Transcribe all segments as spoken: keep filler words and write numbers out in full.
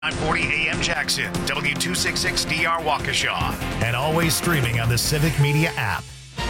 nine forty A M Jackson, W two sixty-six D R Waukesha, and always streaming on the Civic Media app.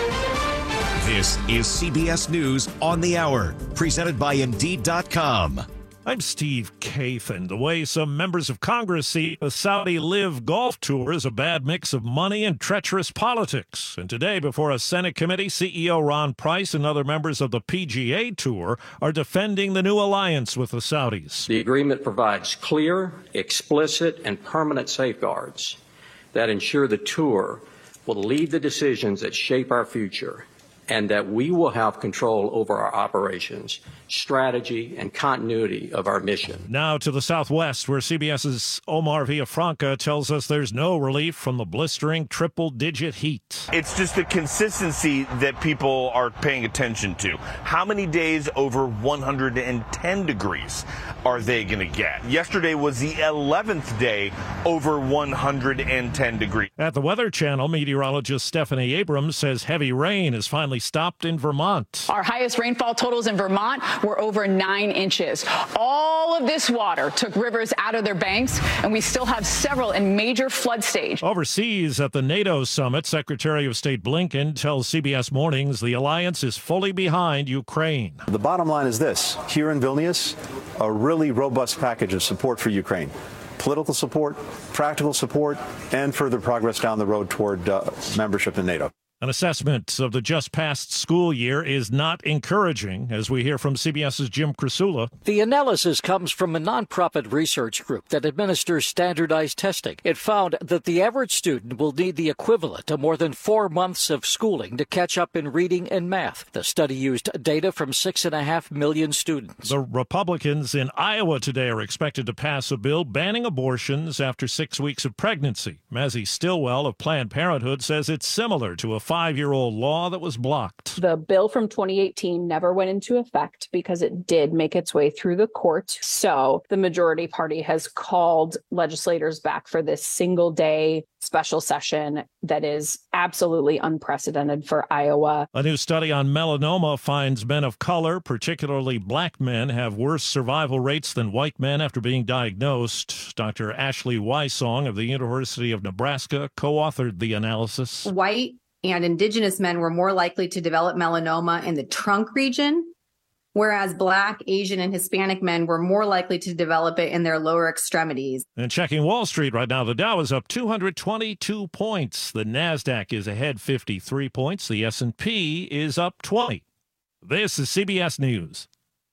This is C B S News on the Hour, presented by Indeed dot com. I'm Steve Kathan. The way some members of Congress see the Saudi Live Golf Tour is a bad mix of money and treacherous politics. And today, before a Senate committee, C E O Ron Price and other members of the P G A Tour are defending the new alliance with the Saudis. The agreement provides clear, explicit, and permanent safeguards that ensure the tour will lead the decisions that shape our future, and that we will have control over our operations, strategy, and continuity of our mission. Now to the Southwest, where CBS's Omar Villafranca tells us there's no relief from the blistering triple-digit heat. It's just the consistency that people are paying attention to. How many days over one hundred ten degrees are they going to get? Yesterday was the eleventh day over one hundred ten degrees. At the Weather Channel, meteorologist Stephanie Abrams says heavy rain is finally stopped in Vermont. Our highest rainfall totals in Vermont were over nine inches. All of this water took rivers out of their banks, and we still have several in major flood stage. Overseas at the NATO summit, Secretary of State Blinken tells C B S Mornings the alliance is fully behind Ukraine. The bottom line is this. Here in Vilnius, a really robust package of support for Ukraine. Political support, practical support, and further progress down the road toward uh, membership in NATO. An assessment of the just-passed school year is not encouraging, as we hear from CBS's Jim Krasula. The analysis comes from a nonprofit research group that administers standardized testing. It found that the average student will need the equivalent of more than four months of schooling to catch up in reading and math. The study used data from six and a half million students. The Republicans in Iowa today are expected to pass a bill banning abortions after six weeks of pregnancy. Mazzie Stillwell of Planned Parenthood says it's similar to a five-year-old law that was blocked. The bill from twenty eighteen never went into effect because it did make its way through the court. So the majority party has called legislators back for this single-day special session that is absolutely unprecedented for Iowa. A new study on melanoma finds men of color, particularly black men, have worse survival rates than white men after being diagnosed. Doctor Ashley Wysong of the University of Nebraska co-authored the analysis. White and indigenous men were more likely to develop melanoma in the trunk region, whereas Black, Asian, and Hispanic men were more likely to develop it in their lower extremities. And checking Wall Street right now, the Dow is up two hundred twenty-two points. The NASDAQ is ahead fifty-three points. The S and P is up twenty. This is C B S News.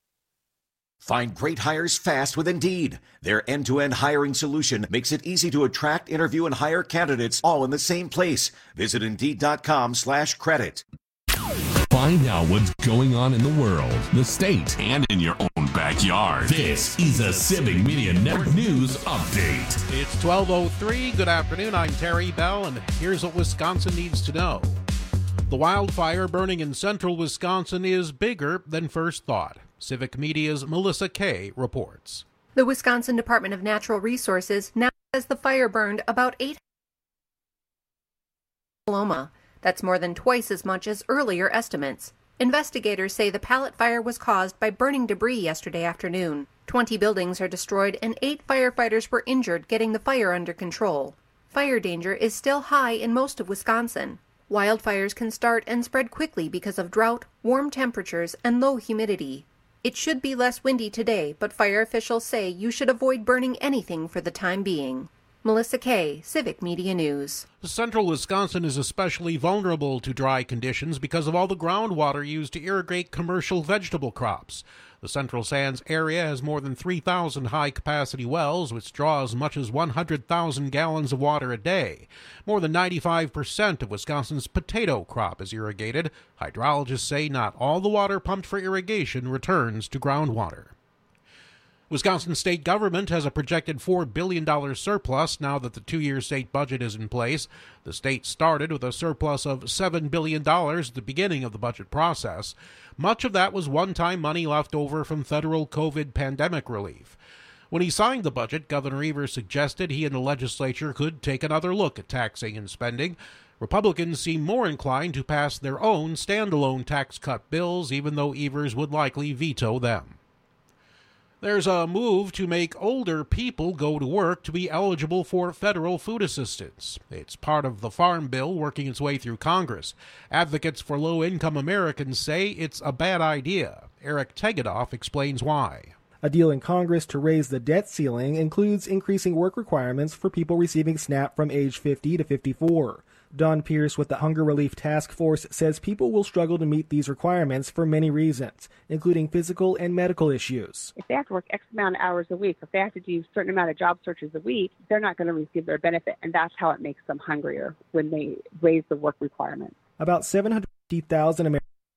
Find great hires fast with Indeed. Their end-to-end hiring solution makes it easy to attract, interview, and hire candidates all in the same place. Visit Indeed.com slash credit. Find out what's going on in the world, the state, and in your own backyard. This is a Civic Media Network News Update. It's twelve oh three. Good afternoon. I'm Terry Bell, and here's what Wisconsin needs to know. The wildfire burning in central Wisconsin is bigger than first thought. Civic Media's Melissa Kay reports. The Wisconsin Department of Natural Resources now says the fire burned about eight Loma. That's more than twice as much as earlier estimates. Investigators say the pallet fire was caused by burning debris yesterday afternoon. Twenty buildings are destroyed and eight firefighters were injured getting the fire under control. Fire danger is still high in most of Wisconsin. Wildfires can start and spread quickly because of drought, warm temperatures, and low humidity. It should be less windy today, but fire officials say you should avoid burning anything for the time being. Melissa Kay, Civic Media News. Central Wisconsin is especially vulnerable to dry conditions because of all the groundwater used to irrigate commercial vegetable crops. The Central Sands area has more than three thousand high-capacity wells, which draw as much as one hundred thousand gallons of water a day. More than ninety-five percent of Wisconsin's potato crop is irrigated. Hydrologists say not all the water pumped for irrigation returns to groundwater. Wisconsin state government has a projected four billion dollars surplus now that the two-year state budget is in place. The state started with a surplus of seven billion dollars at the beginning of the budget process. Much of that was one-time money left over from federal COVID pandemic relief. When he signed the budget, Governor Evers suggested he and the legislature could take another look at taxing and spending. Republicans seem more inclined to pass their own standalone tax cut bills, even though Evers would likely veto them. There's a move to make older people go to work to be eligible for federal food assistance. It's part of the Farm Bill working its way through Congress. Advocates for low-income Americans say it's a bad idea. Eric Tegedoff explains why. A deal in Congress to raise the debt ceiling includes increasing work requirements for people receiving SNAP from age fifty to fifty-four. Don Pierce with the Hunger Relief Task Force says people will struggle to meet these requirements for many reasons, including physical and medical issues. If they have to work X amount of hours a week, if they have to do a certain amount of job searches a week, they're not going to receive their benefit, and that's how it makes them hungrier when they raise the work requirements. About seven hundred fifty thousand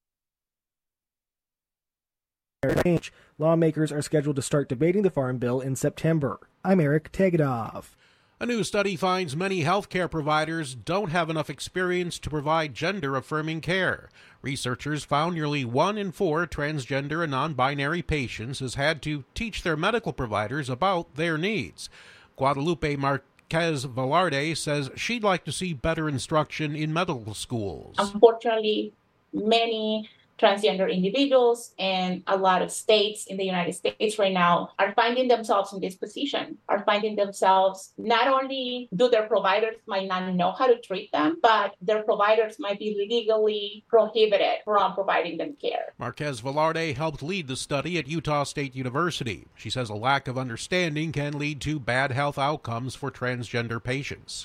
Americans. Lawmakers are scheduled to start debating the Farm Bill in September. I'm Eric Tegedoff. A new study finds many healthcare providers don't have enough experience to provide gender-affirming care. Researchers found nearly one in four transgender and non-binary patients has had to teach their medical providers about their needs. Guadalupe Marquez Velarde says she'd like to see better instruction in medical schools. Unfortunately, many transgender individuals and a lot of states in the United States right now are finding themselves in this position, are finding themselves not only do their providers might not know how to treat them, but their providers might be legally prohibited from providing them care. Marquez Velarde helped lead the study at Utah State University. She says a lack of understanding can lead to bad health outcomes for transgender patients.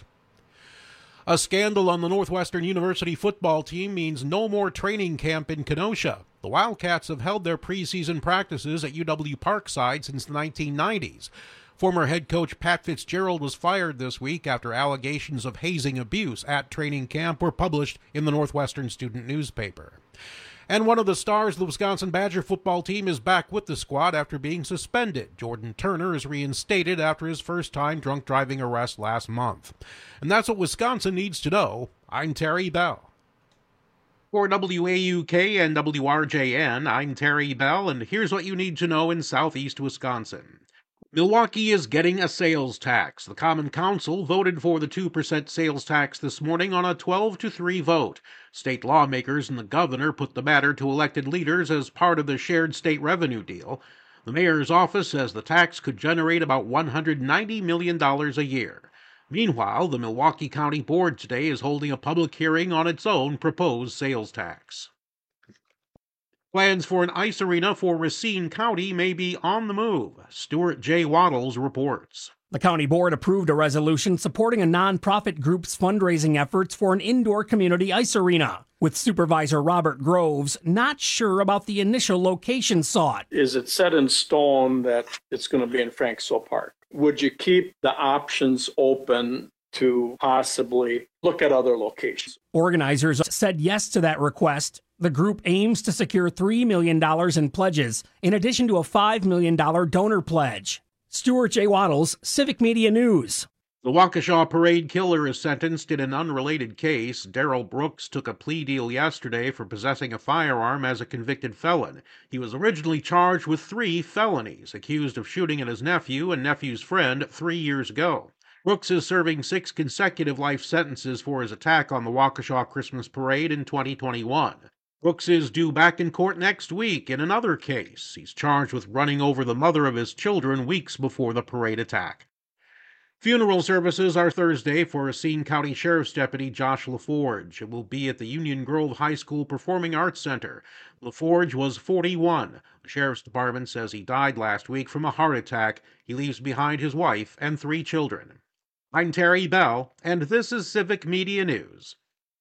A scandal on the Northwestern University football team means no more training camp in Kenosha. The Wildcats have held their preseason practices at U W Parkside since the nineteen nineties. Former head coach Pat Fitzgerald was fired this week after allegations of hazing abuse at training camp were published in the Northwestern student newspaper. And one of the stars of the Wisconsin Badger football team is back with the squad after being suspended. Jordan Turner is reinstated after his first-time drunk driving arrest last month. And that's what Wisconsin needs to know. I'm Terry Bell. For W A U K and W R J N, I'm Terry Bell, and here's what you need to know in southeast Wisconsin. Milwaukee is getting a sales tax. The Common Council voted for the two percent sales tax this morning on a twelve to three vote. State lawmakers and the governor put the matter to elected leaders as part of the shared state revenue deal. The mayor's office says the tax could generate about one hundred ninety million dollars a year. Meanwhile, the Milwaukee County Board today is holding a public hearing on its own proposed sales tax. Plans for an ice arena for Racine County may be on the move. Stuart J. Waddles reports. The county board approved a resolution supporting a nonprofit group's fundraising efforts for an indoor community ice arena, with Supervisor Robert Groves not sure about the initial location sought. Is it set in stone that it's going to be in Frank So Park? Would you keep the options open to possibly look at other locations? Organizers said yes to that request. The group aims to secure three million dollars in pledges, in addition to a five million dollars donor pledge. Stuart J. Waddles, Civic Media News. The Waukesha parade killer is sentenced in an unrelated case. Daryl Brooks took a plea deal yesterday for possessing a firearm as a convicted felon. He was originally charged with three felonies, accused of shooting at his nephew and nephew's friend three years ago. Brooks is serving six consecutive life sentences for his attack on the Waukesha Christmas parade in twenty twenty-one. Brooks is due back in court next week in another case. He's charged with running over the mother of his children weeks before the parade attack. Funeral services are Thursday for Racine County Sheriff's Deputy Josh LaForge. It will be at the Union Grove High School Performing Arts Center. LaForge was forty-one. The Sheriff's Department says he died last week from a heart attack. He leaves behind his wife and three children. I'm Terry Bell, and this is Civic Media News.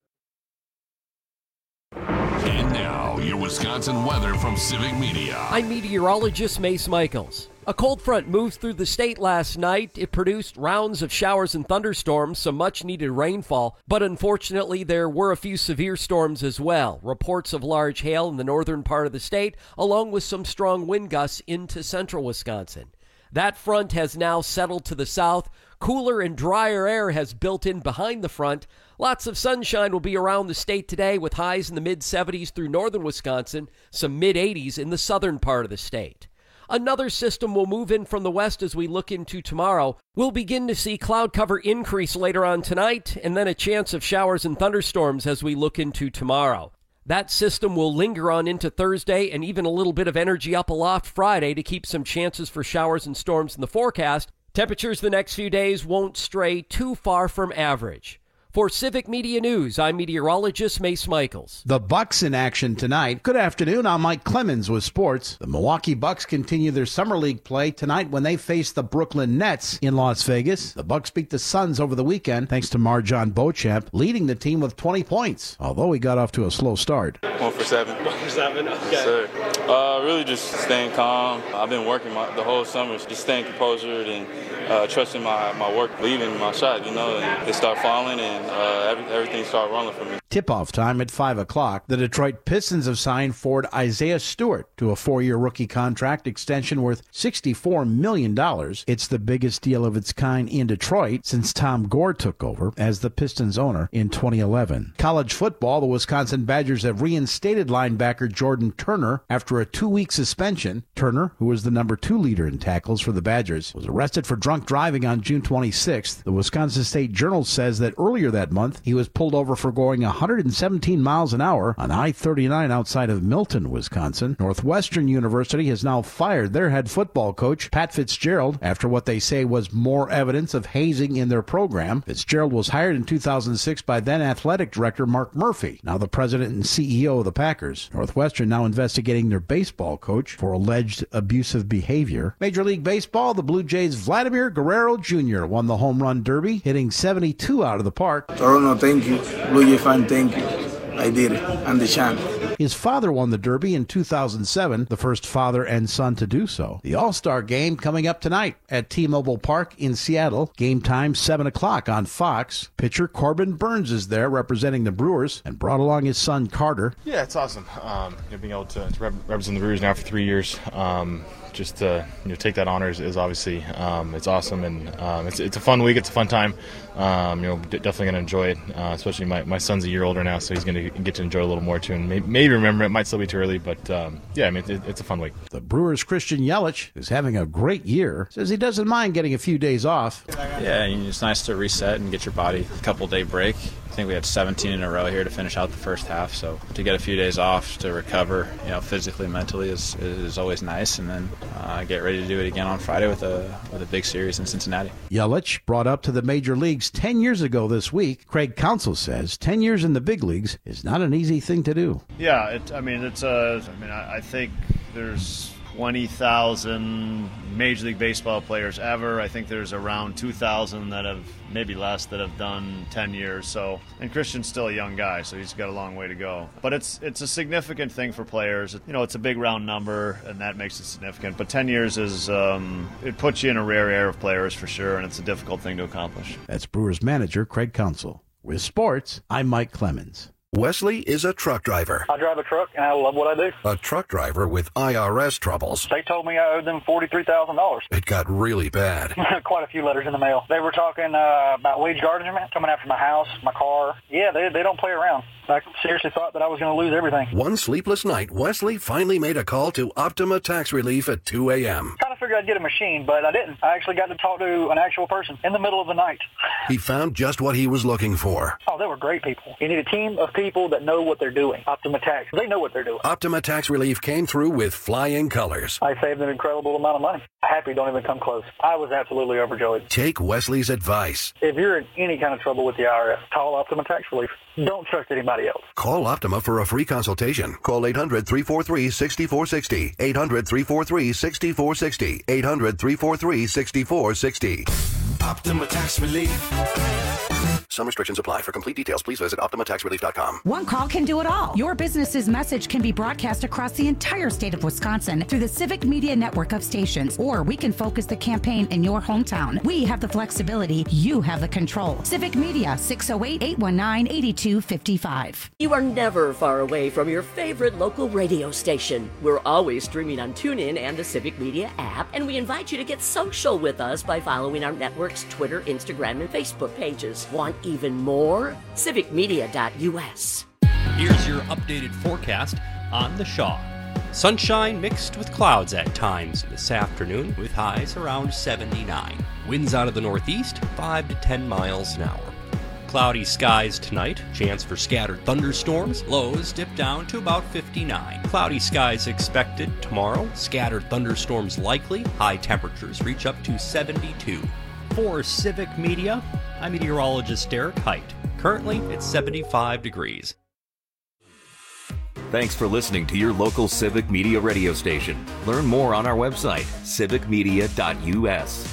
And now, your Wisconsin weather from Civic Media. I'm meteorologist Mace Michaels. A cold front moved through the state last night. It produced rounds of showers and thunderstorms, some much-needed rainfall, but unfortunately there were a few severe storms as well. Reports of large hail in the northern part of the state, along with some strong wind gusts into central Wisconsin. That front has now settled to the south. Cooler and drier air has built in behind the front. Lots of sunshine will be around the state today with highs in the mid seventies through northern Wisconsin, some mid eighties in the southern part of the state. Another system will move in from the west as we look into tomorrow. We'll begin to see cloud cover increase later on tonight, and then a chance of showers and thunderstorms as we look into tomorrow. That system will linger on into Thursday and even a little bit of energy up aloft Friday to keep some chances for showers and storms in the forecast. Temperatures the next few days won't stray too far from average. For Civic Media News, I'm meteorologist Mace Michaels. The Bucks in action tonight. Good afternoon, I'm Mike Clemens with sports. The Milwaukee Bucks continue their summer league play tonight when they face the Brooklyn Nets in Las Vegas. The Bucks beat the Suns over the weekend thanks to Marjon Beauchamp, leading the team with twenty points, although he got off to a slow start. One for seven. One for seven, okay. Yes, sir. Uh, really just staying calm. I've been working my, the whole summer, just staying composed and uh, trusting my, my work, believing my shot, you know, and they start falling and uh, every, everything started rolling for me. Tip-off time at five o'clock. The Detroit Pistons have signed forward Isaiah Stewart to a four-year rookie contract extension worth sixty-four million dollars. It's the biggest deal of its kind in Detroit since Tom Gore took over as the Pistons owner in twenty eleven. College football, the Wisconsin Badgers have reinstated linebacker Jordan Turner after a two-week suspension. Turner, who was the number two leader in tackles for the Badgers, was arrested for drunk driving on June twenty-sixth. The Wisconsin State Journal says that earlier that month, he was pulled over for going one hundred seventeen miles an hour on I thirty-nine outside of Milton, Wisconsin. Northwestern University has now fired their head football coach, Pat Fitzgerald, after what they say was more evidence of hazing in their program. Fitzgerald was hired in two thousand six by then athletic director Mark Murphy, now the president and C E O of the Packers. Northwestern now investigating their baseball coach for alleged abusive behavior. Major League Baseball, the Blue Jays' Vladimir Guerrero Junior won the home run derby, hitting seventy-two out of the park. Toronto, thank you. Blue Jay fan, thank you. I did it. I'm the champ. His father won the Derby in two thousand seven, the first father and son to do so. The All-Star Game coming up tonight at T-Mobile Park in Seattle. Game time seven o'clock on Fox. Pitcher Corbin Burns is there representing the Brewers and brought along his son Carter. Yeah, it's awesome. Um, you know, being able to, to rep- represent the Brewers now for three years. Um, just to you know, take that honor is, is obviously um, it's awesome, and um, it's it's a fun week. It's a fun time. Um, you know, d- definitely gonna enjoy it. Uh, especially my, my son's a year older now, so he's gonna get to enjoy it a little more too. And maybe, maybe remember it might still be too early, but um, yeah, I mean it, it's a fun week. The Brewers' Christian Yelich is having a great year. Says he doesn't mind getting a few days off. Yeah, it's nice to reset and get your body a couple day break. I think we had seventeen in a row here to finish out the first half, so to get a few days off to recover, you know, physically, mentally is is always nice, and then uh, get ready to do it again on Friday with a with a big series in Cincinnati. Yelich brought up to the major leagues ten years ago this week. Craig Counsell says ten years in the big leagues is not an easy thing to do. Yeah, it, I mean it's uh, I mean I, I think there's twenty thousand Major League Baseball players ever. I think there's around two thousand that have, maybe less, that have done ten years. So, and Christian's still a young guy, so he's got a long way to go. But it's it's a significant thing for players. You know, it's a big round number, and that makes it significant. But ten years is, um, it puts you in a rare air of players for sure, and it's a difficult thing to accomplish. That's Brewers manager Craig Counsell. With sports, I'm Mike Clemens. Wesley is a truck driver. I drive a truck, and I love what I do. A truck driver with I R S troubles. They told me I owed them forty-three thousand dollars. It got really bad. Quite a few letters in the mail. They were talking uh, about wage garnishment, coming after my house, my car. Yeah, they they don't play around. I seriously thought that I was going to lose everything. One sleepless night, Wesley finally made a call to Optima Tax Relief at two a.m. Kind of figured I'd get a machine, but I didn't. I actually got to talk to an actual person in the middle of the night. He found just what he was looking for. Oh, they were great people. You need a team of people that know what they're doing. Optima Tax, they know what they're doing. Optima Tax Relief came through with flying colors. I saved an incredible amount of money. Happy don't even come close. I was absolutely overjoyed. Take Wesley's advice. If you're in any kind of trouble with the I R S, call Optima Tax Relief. Don't trust anybody else. Call Optima for a free consultation. Call eight hundred, three four three, six four six zero. eight hundred, three four three, six four six zero. eight hundred, three four three, six four six zero. Optima Tax Relief. Some restrictions apply. For complete details, please visit optima tax relief dot com. One call can do it all. Your business's message can be broadcast across the entire state of Wisconsin through the Civic Media network of stations, or we can focus the campaign in your hometown. We have the flexibility. You have the control. Civic Media, six oh eight, eight one nine, eight two five five. You are never far away from your favorite local radio station. We're always streaming on TuneIn and the Civic Media app, and we invite you to get social with us by following our network's Twitter, Instagram, and Facebook pages. Want even more? civic media dot u s. Here's your updated forecast on the Shaw. Sunshine mixed with clouds at times this afternoon, with highs around seventy-nine. Winds out of the northeast, five to ten miles an hour. cloudy skies tonight. Chance for scattered thunderstorms. Lows dip down to about fifty-nine. Cloudy skies expected tomorrow. Scattered thunderstorms likely. High temperatures reach up to seventy-two. For Civic Media, I'm meteorologist Derek Height. Currently, it's seventy-five degrees. Thanks for listening to your local Civic Media radio station. Learn more on our website, civic media dot u s.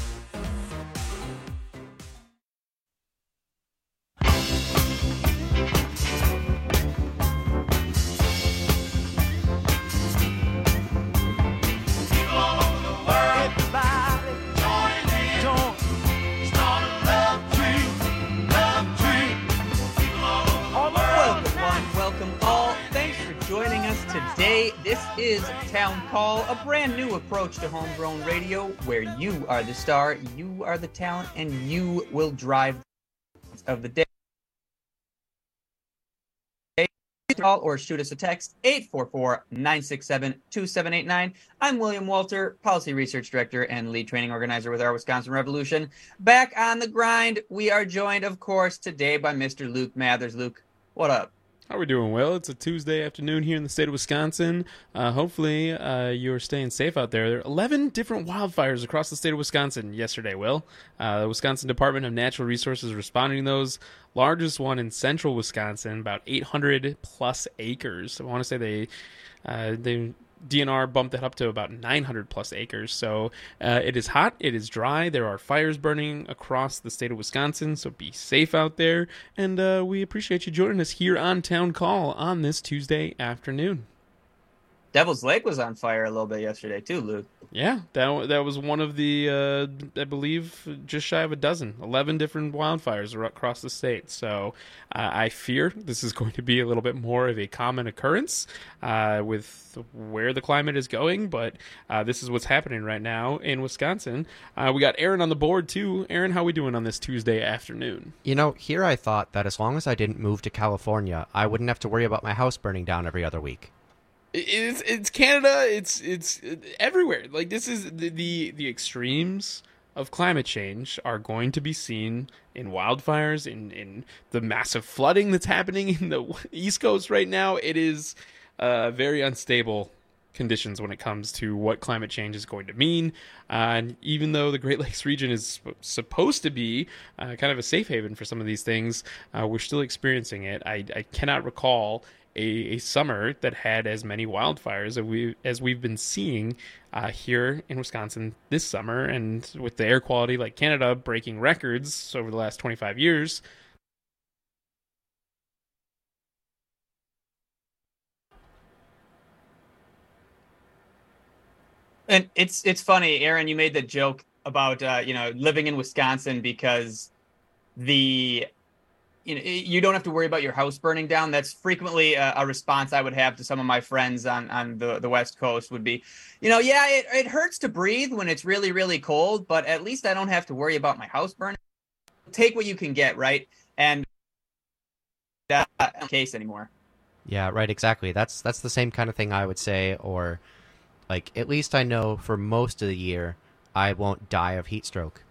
This is Town Call, a brand new approach to homegrown radio where you are the star, you are the talent, and you will drive of the day. Call or shoot us a text, eight four four, nine six seven, two seven eight nine. I'm William Walter, Policy Research Director and Lead Training Organizer with our Wisconsin Revolution. Back on the grind, we are joined, of course, today by Mister Luke Mathers. Luke, what up? How are we doing, Will? It's a Tuesday afternoon here in the state of Wisconsin. Uh, hopefully, uh, you're staying safe out there. There are eleven different wildfires across the state of Wisconsin yesterday, Will. Uh, the Wisconsin Department of Natural Resources responding to those. Largest one in central Wisconsin, about eight hundred plus acres. I want to say they... Uh, they D N R bumped that up to about nine hundred plus acres. So uh, it is hot. It is dry. There are fires burning across the state of Wisconsin. So be safe out there. And uh, we appreciate you joining us here on Town Call on this Tuesday afternoon. Devil's Lake was on fire a little bit yesterday too, Luke. Yeah, that that was one of the, uh, I believe, just shy of a dozen, eleven different wildfires across the state. So uh, I fear this is going to be a little bit more of a common occurrence uh, with where the climate is going. But uh, this is what's happening right now in Wisconsin. Uh, we got Aaron on the board too. Aaron, how we doing on this Tuesday afternoon? You know, here I thought that as long as I didn't move to California, I wouldn't have to worry about my house burning down every other week. It's it's Canada. It's it's everywhere. Like this is the, the the extremes of climate change are going to be seen in wildfires, in in the massive flooding that's happening in the East Coast right now. It is uh, very unstable conditions when it comes to what climate change is going to mean. Uh, and even though the Great Lakes region is supposed to be uh, kind of a safe haven for some of these things, uh, we're still experiencing it. I, I cannot recall A, a summer that had as many wildfires as, we, as we've been seeing uh, here in Wisconsin this summer. And with the air quality like Canada breaking records over the last twenty-five years. And it's it's funny, Aaron, you made the joke about, uh, you know, living in Wisconsin because the... You know, you don't have to worry about your house burning down. That's frequently a, a response I would have to some of my friends on, on the, the West Coast would be, you know, yeah, it, it hurts to breathe when it's really, really cold, but at least I don't have to worry about my house burning. Take what you can get, right? And that's not the case anymore. Yeah, right, exactly. That's that's the same kind of thing I would say, or like at least I know for most of the year I won't die of heat stroke.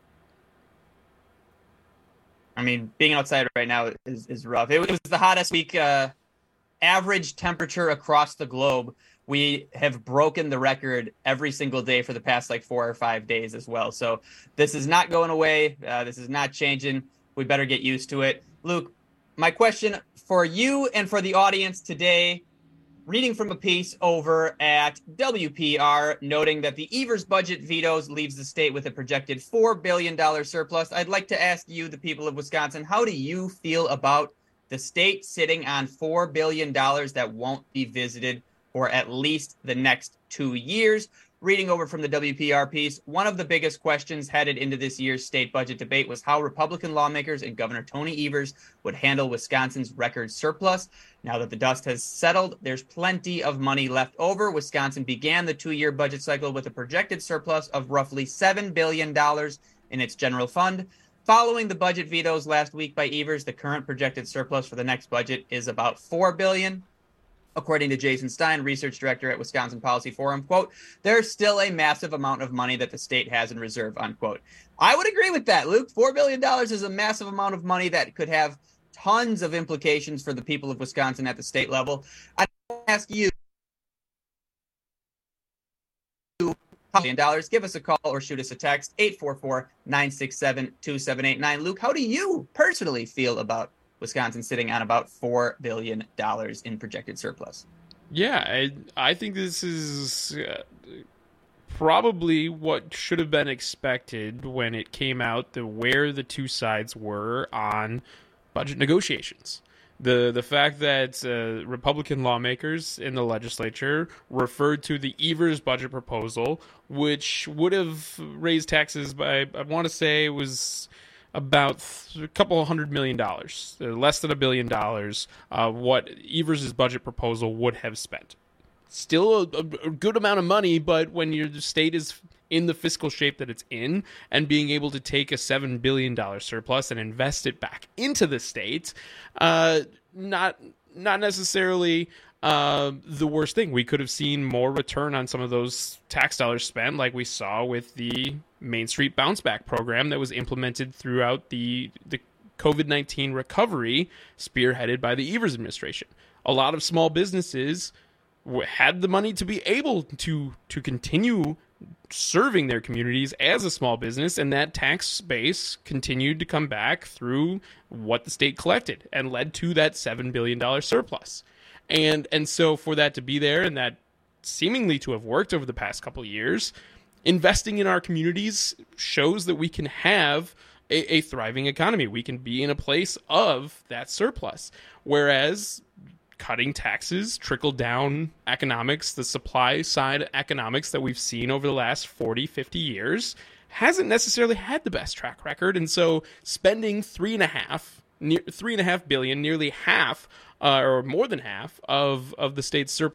I mean, being outside right now is, is rough. It was the hottest week, uh, average temperature across the globe. We have broken the record every single day for the past like four or five days as well. So this is not going away. Uh, this is not changing. We better get used to it. Luke, my question for you and for the audience today, reading from a piece over at W P R noting that the Evers budget vetoes leaves the state with a projected four billion dollars surplus. I'd like to ask you, the people of Wisconsin, how do you feel about the state sitting on four billion dollars that won't be visited for at least the next two years? Reading over from the W P R piece, one of the biggest questions headed into this year's state budget debate was how Republican lawmakers and Governor Tony Evers would handle Wisconsin's record surplus. Now that the dust has settled, there's plenty of money left over. Wisconsin began the two-year budget cycle with a projected surplus of roughly seven billion dollars in its general fund. Following the budget vetoes last week by Evers, the current projected surplus for the next budget is about four billion dollars. According to Jason Stein, research director at Wisconsin Policy Forum, quote, there's still a massive amount of money that the state has in reserve, unquote. I would agree with that, Luke. four billion dollars is a massive amount of money that could have tons of implications for the people of Wisconsin at the state level. I ask you, million dollars, give us a call or shoot us a text, eight four four, nine six seven, two seven eight nine. Luke, how do you personally feel about Wisconsin sitting on about four billion dollars in projected surplus? Yeah, I, I think this is uh, probably what should have been expected when it came out the where the two sides were on budget negotiations. The the fact that uh, Republican lawmakers in the legislature referred to the Evers budget proposal, which would have raised taxes by, I want to say it was about a couple hundred million dollars, less than a billion dollars, uh, what Evers' budget proposal would have spent. Still a, a good amount of money, but when your state is in the fiscal shape that it's in, and being able to take a seven billion dollars surplus and invest it back into the state, uh, not not necessarily uh, the worst thing. We could have seen more return on some of those tax dollars spent, like we saw with the Main Street Bounce Back program that was implemented throughout the, the COVID nineteen recovery, spearheaded by the Evers administration. A lot of small businesses had the money to be able to to continue serving their communities as a small business, and that tax base continued to come back through what the state collected and led to that seven billion dollars surplus. And and so for that to be there and that seemingly to have worked over the past couple of years, investing in our communities shows that we can have a, a thriving economy. We can be in a place of that surplus. Whereas cutting taxes, trickle-down economics, the supply-side economics that we've seen over the last forty, fifty years hasn't necessarily had the best track record. And so spending three and a half, near, three and a half billion, nearly half, uh, or more than half of, of the state's surplus.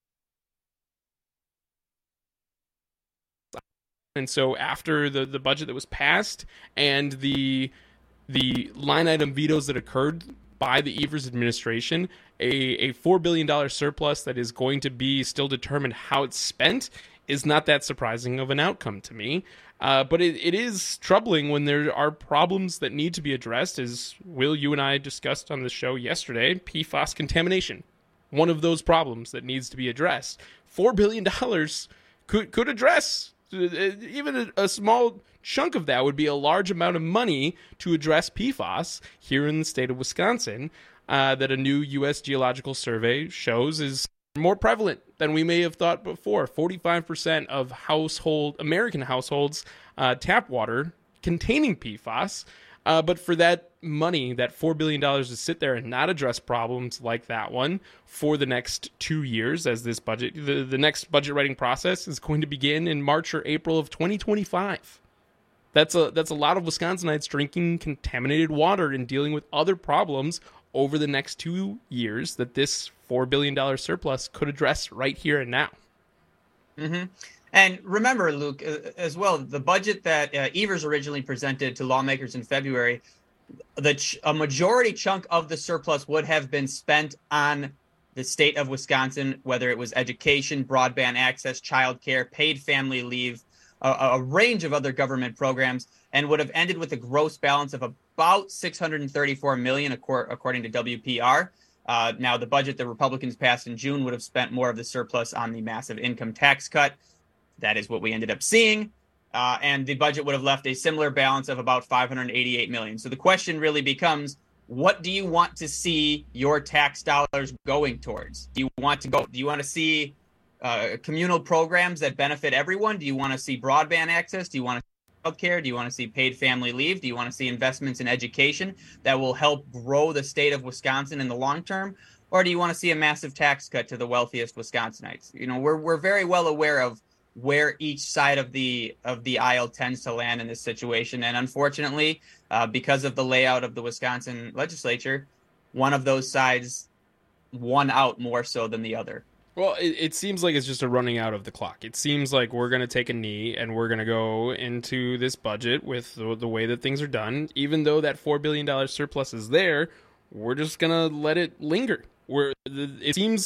And so after the, the budget that was passed and the the line item vetoes that occurred by the Evers administration, a, a four billion dollars surplus that is going to be still determined how it's spent is not that surprising of an outcome to me. Uh, but it, it is troubling when there are problems that need to be addressed, as Will, you and I discussed on the show yesterday, P F A S contamination. One of those problems that needs to be addressed. four billion dollars could, could address even a, a small chunk of that would be a large amount of money to address P F A S here in the state of Wisconsin, uh, that a new U S Geological Survey shows is more prevalent than we may have thought before. forty-five percent of household American households uh, tap water containing P F A S. Uh, but for that money, that four billion dollars to sit there and not address problems like that one for the next two years as this budget, the, the next budget writing process is going to begin in March or April of twenty twenty-five. That's a that's a lot of Wisconsinites drinking contaminated water and dealing with other problems over the next two years that this four billion dollars surplus could address right here and now. Mm-hmm. And remember, Luke, uh, as well, the budget that uh, Evers originally presented to lawmakers in February, the ch- a majority chunk of the surplus would have been spent on the state of Wisconsin, whether it was education, broadband access, childcare, paid family leave, a, a range of other government programs, and would have ended with a gross balance of about six hundred thirty-four million dollars, according to W P R. Uh, now, the budget the Republicans passed in June would have spent more of the surplus on the massive income tax cut. That is what we ended up seeing. Uh, and the budget would have left a similar balance of about five hundred eighty-eight million dollars. So the question really becomes, what do you want to see your tax dollars going towards? Do you want to go? Do you want to see uh, communal programs that benefit everyone? Do you want to see broadband access? Do you want to see healthcare? Do you want to see paid family leave? Do you want to see investments in education that will help grow the state of Wisconsin in the long term? Or do you want to see a massive tax cut to the wealthiest Wisconsinites? You know, we're we're very well aware of where each side of the of the aisle tends to land in this situation. And unfortunately, uh, because of the layout of the Wisconsin legislature, one of those sides won out more so than the other. Well, it, it seems like it's just a running out of the clock. It seems like we're going to take a knee and we're going to go into this budget with the, the way that things are done. Even though that four billion dollars surplus is there, we're just going to let it linger. We're, it seems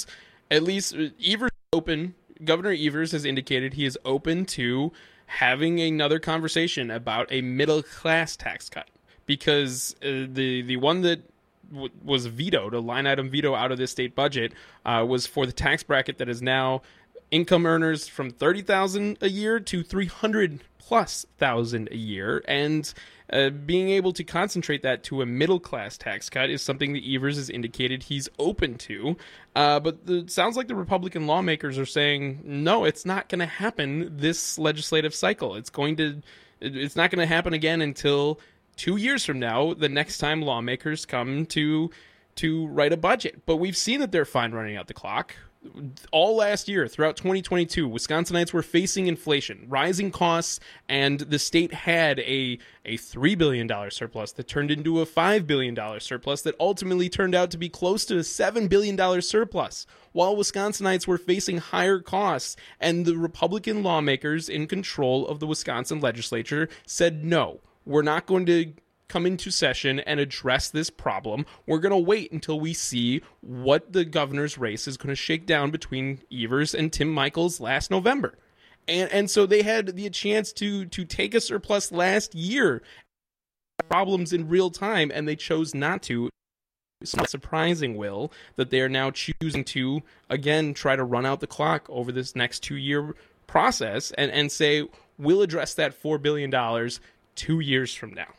at least Evers is open. Governor Evers has indicated he is open to having another conversation about a middle class tax cut, because uh, the the one that w- was vetoed, a line item veto out of this state budget, uh, was for the tax bracket that is now income earners from thirty thousand a year to three hundred plus thousand a year, and uh, being able to concentrate that to a middle class tax cut is something that Evers has indicated he's open to. Uh, but the, it sounds like the Republican lawmakers are saying, no, it's not going to happen this legislative cycle. It's going to, it's not going to happen again until two years from now, the next time lawmakers come to to write a budget. But we've seen that they're fine running out the clock. All last year, throughout twenty twenty-two, Wisconsinites were facing inflation, rising costs, and the state had a, a three billion dollars surplus that turned into a five billion dollars surplus that ultimately turned out to be close to a seven billion dollars surplus, while Wisconsinites were facing higher costs. And the Republican lawmakers in control of the Wisconsin legislature said, no, we're not going to come into session and address this problem. We're going to wait until we see what the governor's race is going to shake down between Evers and Tim Michels last November. And and so they had the chance to to take a surplus last year, problems in real time, and they chose not to. It's not surprising, Will, that they are now choosing to, again, try to run out the clock over this next two-year process and, and say, we'll address that four billion dollars two years from now.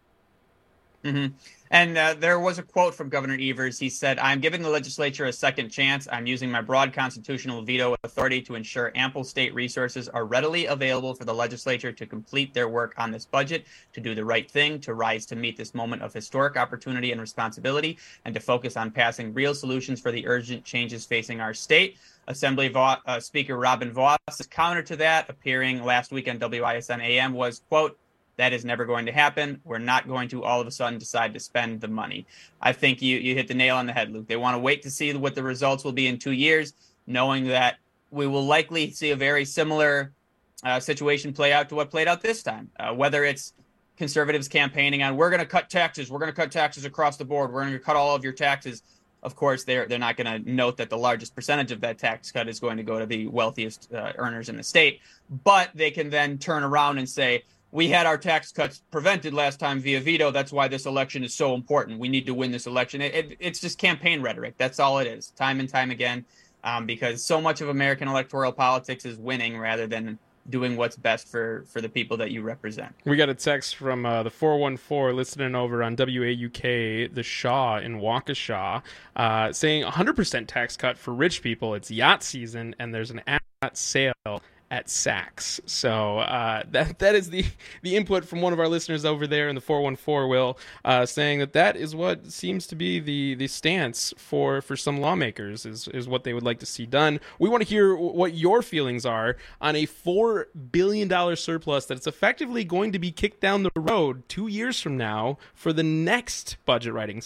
Mm-hmm. And uh, there was a quote from Governor Evers. He said, I'm giving the legislature a second chance. I'm using my broad constitutional veto authority to ensure ample state resources are readily available for the legislature to complete their work on this budget, to do the right thing, to rise to meet this moment of historic opportunity and responsibility, and to focus on passing real solutions for the urgent changes facing our state. Assembly Vo- uh, Speaker Robin Vos' counter to that, appearing last week on W I S N A M, was, quote, that is never going to happen. We're not going to all of a sudden decide to spend the money. I think you, you hit the nail on the head, Luke. They want to wait to see what the results will be in two years, knowing that we will likely see a very similar uh, situation play out to what played out this time. Uh, whether it's conservatives campaigning on, we're going to cut taxes, we're going to cut taxes across the board, we're going to cut all of your taxes. Of course, they're they're not going to note that the largest percentage of that tax cut is going to go to the wealthiest uh, earners in the state. But they can then turn around and say, we had our tax cuts prevented last time via veto. That's why this election is so important. We need to win this election. It, it, it's just campaign rhetoric. That's all it is, time and time again, um, because so much of American electoral politics is winning rather than doing what's best for, for the people that you represent. We got a text from uh, the four one four listening over on W A U K, the Shaw in Waukesha, uh, saying one hundred percent tax cut for rich people. It's yacht season, and there's an yacht sale at Saks. So uh, that that is the, the input from one of our listeners over there in the four one four, Will, uh, saying that that is what seems to be the, the stance for, for some lawmakers, is, is what they would like to see done. We want to hear what your feelings are on a four billion dollars surplus that's effectively going to be kicked down the road two years from now for the next budget writing.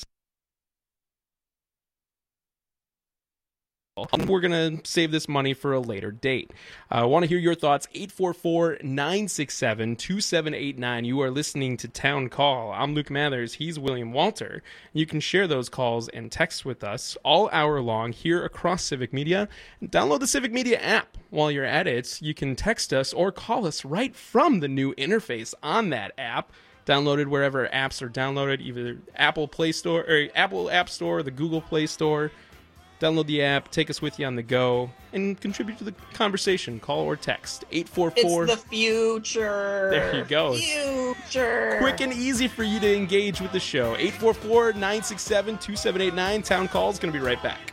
We're going to save this money for a later date. I uh, want to hear your thoughts. eight four four, nine six seven, two seven eight nine. You are listening to Town Call. I'm Luke Mathers. He's William Walter. You can share those calls and text with us all hour long here across Civic Media. Download the Civic Media app. While you're at it, you can text us or call us right from the new interface on that app. Downloaded wherever apps are downloaded, either Apple Play Store or Apple App Store or the Google Play Store. Download the app, take us with you on the go, and contribute to the conversation. Call or text. eight four four It's the future. There you go. Future. Quick and easy for you to engage with the show. eight four four, nine six seven, two seven eight nine. Town Call is going to be right back.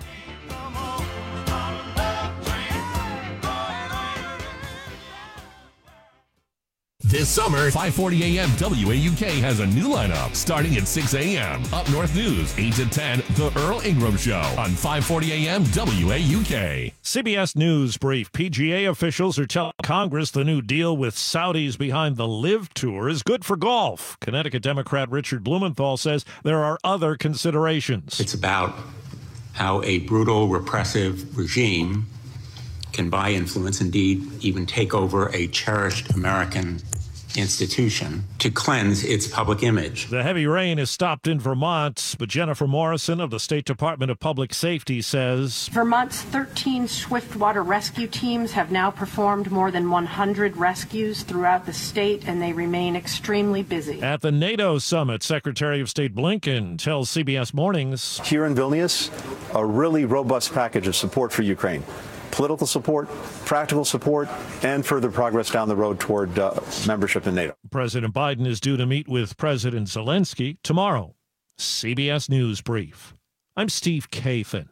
This summer, five forty a.m. W A U K has a new lineup starting at six a.m. Up North News, eight to ten, The Earl Ingram Show on five forty a.m. W A U K. C B S News brief. P G A officials are telling Congress the new deal with Saudis behind the LIV Tour is good for golf. Connecticut Democrat Richard Blumenthal says there are other considerations. It's about how a brutal, repressive regime can buy influence, indeed even take over a cherished American institution to cleanse its public image. The heavy rain has stopped in Vermont, but Jennifer Morrison of the State Department of Public Safety says Vermont's thirteen Swiftwater rescue teams have now performed more than one hundred rescues throughout the state, and they remain extremely busy. At the NATO summit, Secretary of State Blinken tells C B S Mornings, here in Vilnius, a really robust package of support for Ukraine. Political support, practical support, and further progress down the road toward uh, membership in NATO. President Biden is due to meet with President Zelensky tomorrow. C B S News Brief. I'm Steve Kathan.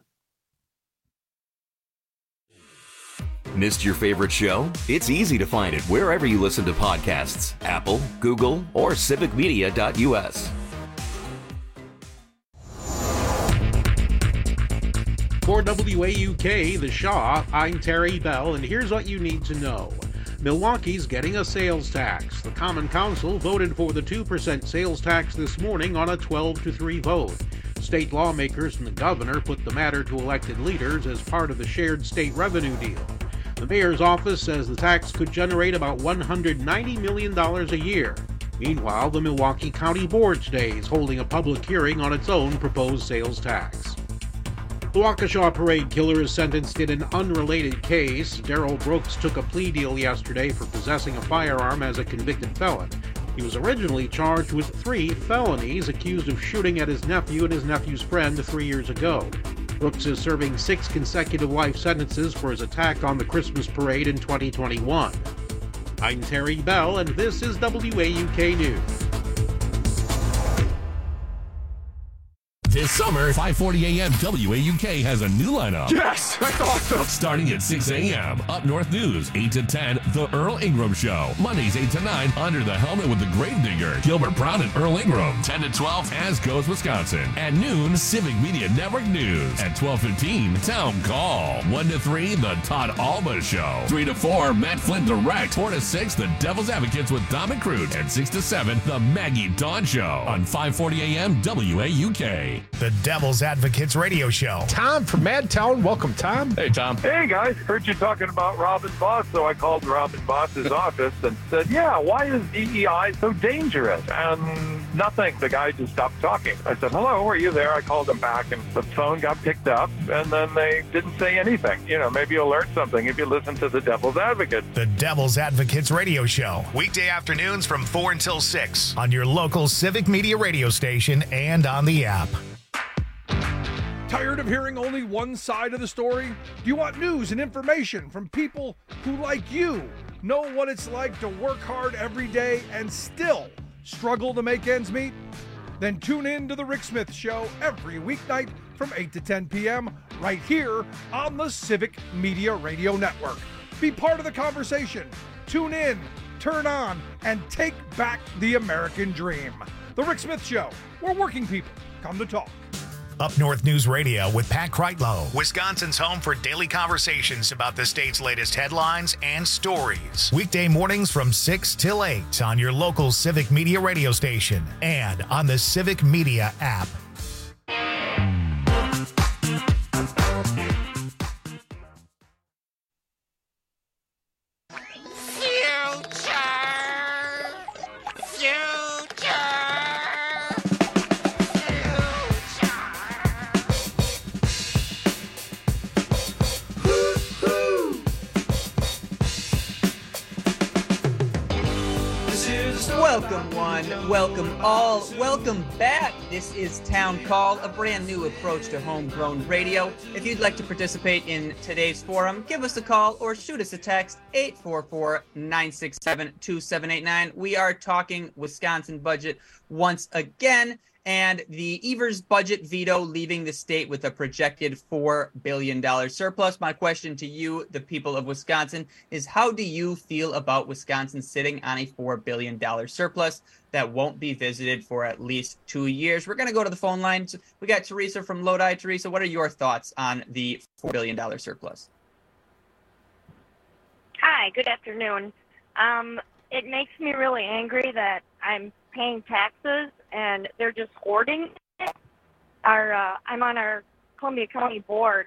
Missed your favorite show? It's easy to find it wherever you listen to podcasts. Apple, Google, or civic media dot U S. For W A U K, The Shaw, I'm Terry Bell, and here's what you need to know. Milwaukee's getting a sales tax. The Common Council voted for the two percent sales tax this morning on a twelve to three vote. State lawmakers and the governor put the matter to elected leaders as part of the shared state revenue deal. The mayor's office says the tax could generate about one hundred ninety million dollars a year. Meanwhile, the Milwaukee County Board today is holding a public hearing on its own proposed sales tax. The Waukesha parade killer is sentenced in an unrelated case. Darrell Brooks took a plea deal yesterday for possessing a firearm as a convicted felon. He was originally charged with three felonies, accused of shooting at his nephew and his nephew's friend three years ago. Brooks is serving six consecutive life sentences for his attack on the Christmas parade in twenty twenty-one. I'm Terry Bell, and this is W A U K News. This summer, five forty a.m. W A U K has a new lineup. Yes, that's awesome. Starting at six a.m. Up North News, eight to ten, The Earl Ingram Show. Mondays, eight to nine, Under the Helmet with the Gravedigger, Gilbert Brown and Earl Ingram. ten to twelve, As Goes Wisconsin. At noon, Civic Media Network News. At twelve fifteen, Town Call. one to three, The Todd Alba Show. three to four, Matt Flynn Direct. four to six, The Devil's Advocates with Dom and Crute. And six to seven, The Maggie Dawn Show. On five forty a.m. W A U K. The Devil's Advocates Radio Show. Tom from Madtown. Welcome, Tom. Hey, Tom. Hey, guys. Heard you talking about Robin Voss, so I called Robin Voss's office and said, yeah, why is D E I so dangerous? And nothing. The guy just stopped talking. I said, hello, are you there? I called him back, and the phone got picked up, and then they didn't say anything. You know, maybe you'll learn something if you listen to the Devil's Advocate. The Devil's Advocates Radio Show. Weekday afternoons from four until six on your local Civic Media radio station and on the app. Tired of hearing only one side of the story? Do you want news and information from people who, like you, know what it's like to work hard every day and still struggle to make ends meet? Then tune in to The Rick Smith Show every weeknight from eight to ten p.m. right here on the Civic Media Radio Network. Be part of the conversation. Tune in, turn on, and take back the American dream. The Rick Smith Show, where working people come to talk. Up North News Radio with Pat Kreitlow, Wisconsin's home for daily conversations about the state's latest headlines and stories. Weekday mornings from six till eight on your local Civic Media radio station and on the Civic Media app. Welcome one, welcome all, welcome back. This is Town Call, a brand new approach to homegrown radio. If you'd like to participate in today's forum, give us a call or shoot us a text, eight four four, nine six seven, two seven eight nine. We are talking Wisconsin budget once again, and the Evers budget veto leaving the state with a projected four billion dollars surplus. My question to you, the people of Wisconsin, is how do you feel about Wisconsin sitting on a four billion dollars surplus that won't be visited for at least two years? We're going to go to the phone lines. We got Teresa from Lodi. Teresa, what are your thoughts on the four billion dollars surplus? Hi, good afternoon. Um, it makes me really angry that I'm paying taxes and they're just hoarding it. Our, uh, I'm on our Columbia County board.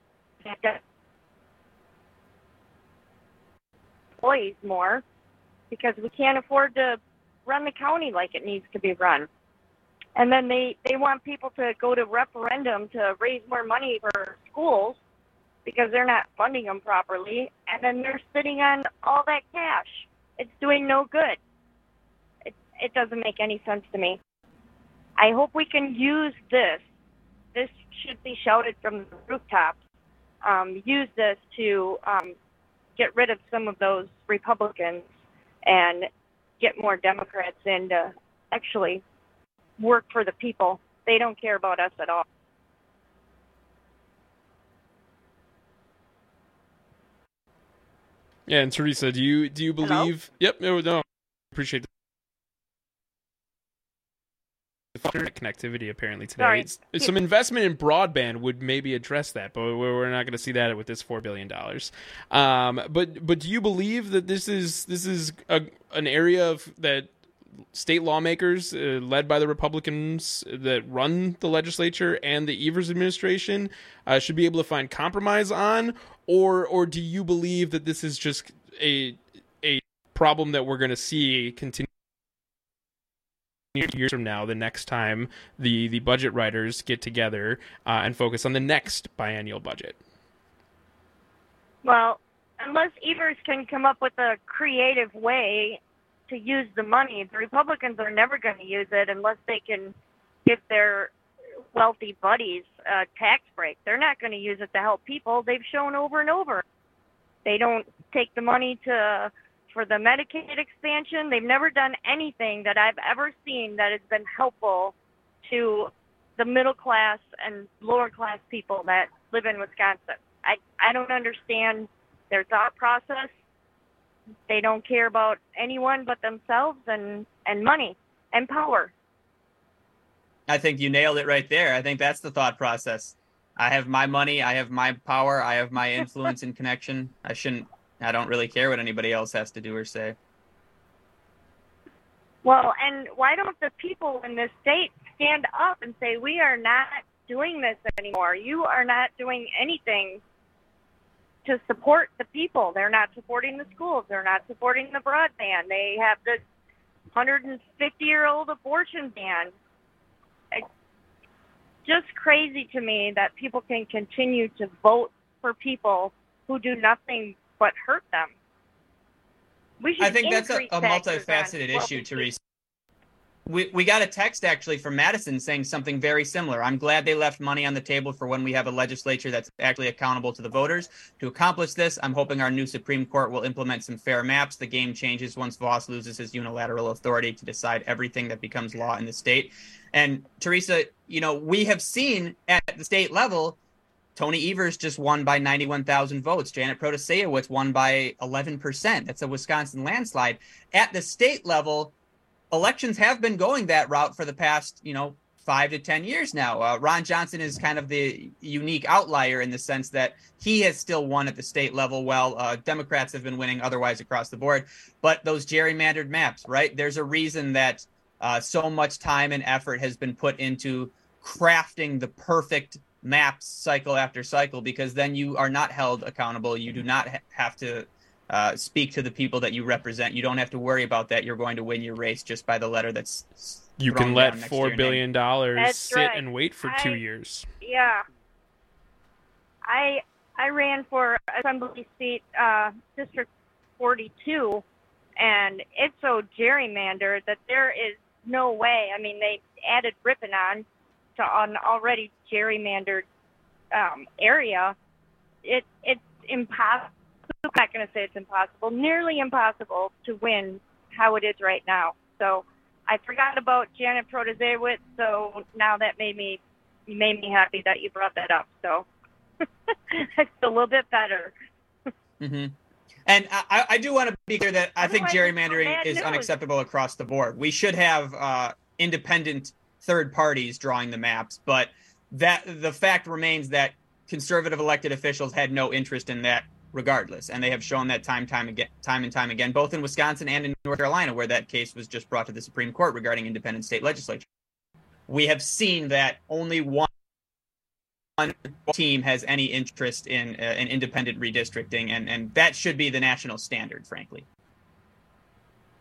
Employees more because we can't afford to run the county like it needs to be run. And then they, they want people to go to referendum to raise more money for schools because they're not funding them properly. And then they're sitting on all that cash. It's doing no good. It, it doesn't make any sense to me. I hope we can use this. This should be shouted from the rooftops. Um, use this to um, get rid of some of those Republicans and get more Democrats in to actually work for the people. They don't care about us at all. Yeah, and Teresa, do you do you believe? Hello? Yep, no, no, appreciate the internet connectivity apparently today. Sorry. It's, it's some investment in broadband would maybe address that, but we're, we're not going to see that with this four billion dollars. Um, but but do you believe that this is this is a, an area of that state lawmakers uh, led by the Republicans that run the legislature and the Evers administration uh, should be able to find compromise on, or or do you believe that this is just a a problem that we're going to see continue years from now, the next time the, the budget writers get together uh, and focus on the next biennial budget? Well, unless Evers can come up with a creative way to use the money, the Republicans are never going to use it unless they can give their wealthy buddies a tax break. They're not going to use it to help people. They've shown over and over. They don't take the money to for the Medicaid expansion. They've never done anything that I've ever seen that has been helpful to the middle class and lower class people that live in Wisconsin. I, I don't understand their thought process. They don't care about anyone but themselves and, and money and power. I think you nailed it right there. I think that's the thought process. I have my money, I have my power, I have my influence and connection. I shouldn't I don't really care what anybody else has to do or say. Well, and why don't the people in this state stand up and say, we are not doing this anymore. You are not doing anything to support the people. They're not supporting the schools. They're not supporting the broadband. They have this one hundred fifty-year-old abortion ban. It's just crazy to me that people can continue to vote for people who do nothing but hurt them. We should I think that's a, a taxes multifaceted on issue, wealthy Teresa. We we got a text actually from Madison saying something very similar. I'm glad they left money on the table for when we have a legislature that's actually accountable to the voters. To accomplish this, I'm hoping our new Supreme Court will implement some fair maps. The game changes once Voss loses his unilateral authority to decide everything that becomes law in the state. And Teresa, you know, we have seen at the state level, Tony Evers just won by ninety-one thousand votes. Janet Protasewicz won by eleven percent. That's a Wisconsin landslide. At the state level, elections have been going that route for the past, you know, five to ten years now. Uh, Ron Johnson is kind of the unique outlier in the sense that he has still won at the state level while uh, Democrats have been winning otherwise across the board. But those gerrymandered maps, right? There's a reason that uh, so much time and effort has been put into crafting the perfect maps cycle after cycle, because then you are not held accountable. You do not ha- have to uh, speak to the people that you represent. You don't have to worry about that. You're going to win your race just by the letter that's you thrown can let down next four to your billion dollars That's sit right. and wait for I- two years. Yeah. I I ran for Assembly seat uh, District forty-two, and it's so gerrymandered that there is no way. I mean, they added ripping on to an already gerrymandered um, area. It it's impossible. I'm not going to say it's impossible. Nearly impossible to win how it is right now. So I forgot about Janet Protasewicz. So now that made me you made me happy that you brought that up. So it's a little bit better. Mm-hmm. And I, I do want to be clear that I think Otherwise, it's gerrymandering bad is news. unacceptable across the board. We should have uh, independent third parties drawing the maps, but that the fact remains that conservative elected officials had no interest in that regardless, and they have shown that time time again time and time again, both in Wisconsin and in North Carolina, where that case was just brought to the Supreme Court regarding independent state legislature. We have seen that only one team has any interest in uh, in independent redistricting, and and that should be the national standard, frankly.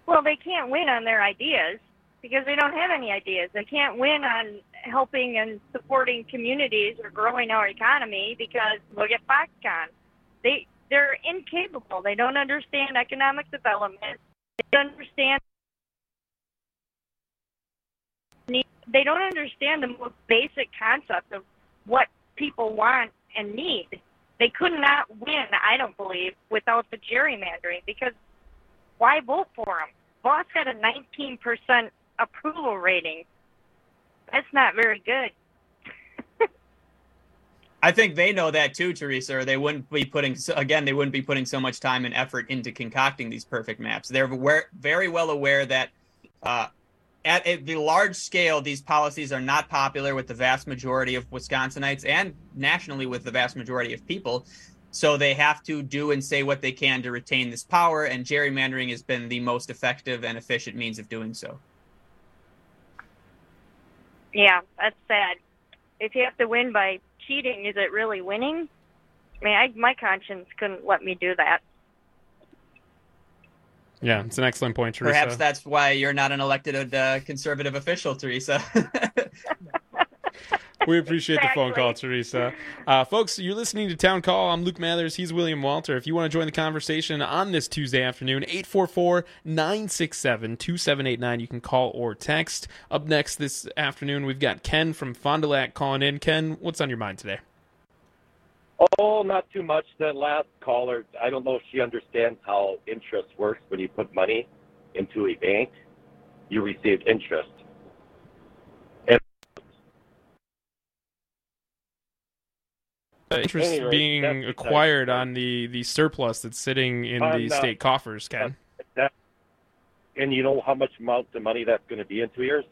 Well, they can't win on their ideas because they don't have any ideas. They can't win on helping and supporting communities or growing our economy because look at Foxconn. They, they're incapable. They don't understand economic development. They don't understand They don't understand the most basic concept of what people want and need. They could not win, I don't believe, without the gerrymandering, because why vote for them? Voss got a nineteen percent approval rating. That's not very good. I think they know that too, Teresa, or they wouldn't be putting, again, they wouldn't be putting so much time and effort into concocting these perfect maps. They're aware, very well aware that uh, at a, the large scale, these policies are not popular with the vast majority of Wisconsinites and nationally with the vast majority of people. So they have to do and say what they can to retain this power, and gerrymandering has been the most effective and efficient means of doing so. Yeah, that's sad. If you have to win by cheating, is it really winning? I mean, I, my conscience couldn't let me do that. Yeah, it's an excellent point, Teresa. Perhaps that's why you're not an elected uh, conservative official, Teresa. We appreciate Exactly. the phone call, Teresa. Uh, folks, you're listening to Town Call. I'm Luke Mathers. He's William Walter. If you want to join the conversation on this Tuesday afternoon, eight four four, nine six seven, two seven eight nine. You can call or text. Up next this afternoon, we've got Ken from Fond du Lac calling in. Ken, what's on your mind today? Oh, not too much. That last caller, I don't know if she understands how interest works. When you put money into a bank, you receive interest. And Uh, interest Anyway, being that's- acquired on the, the surplus that's sitting in On, the uh, state coffers, Ken. that, and you know how much amount of money that's going to be in two years?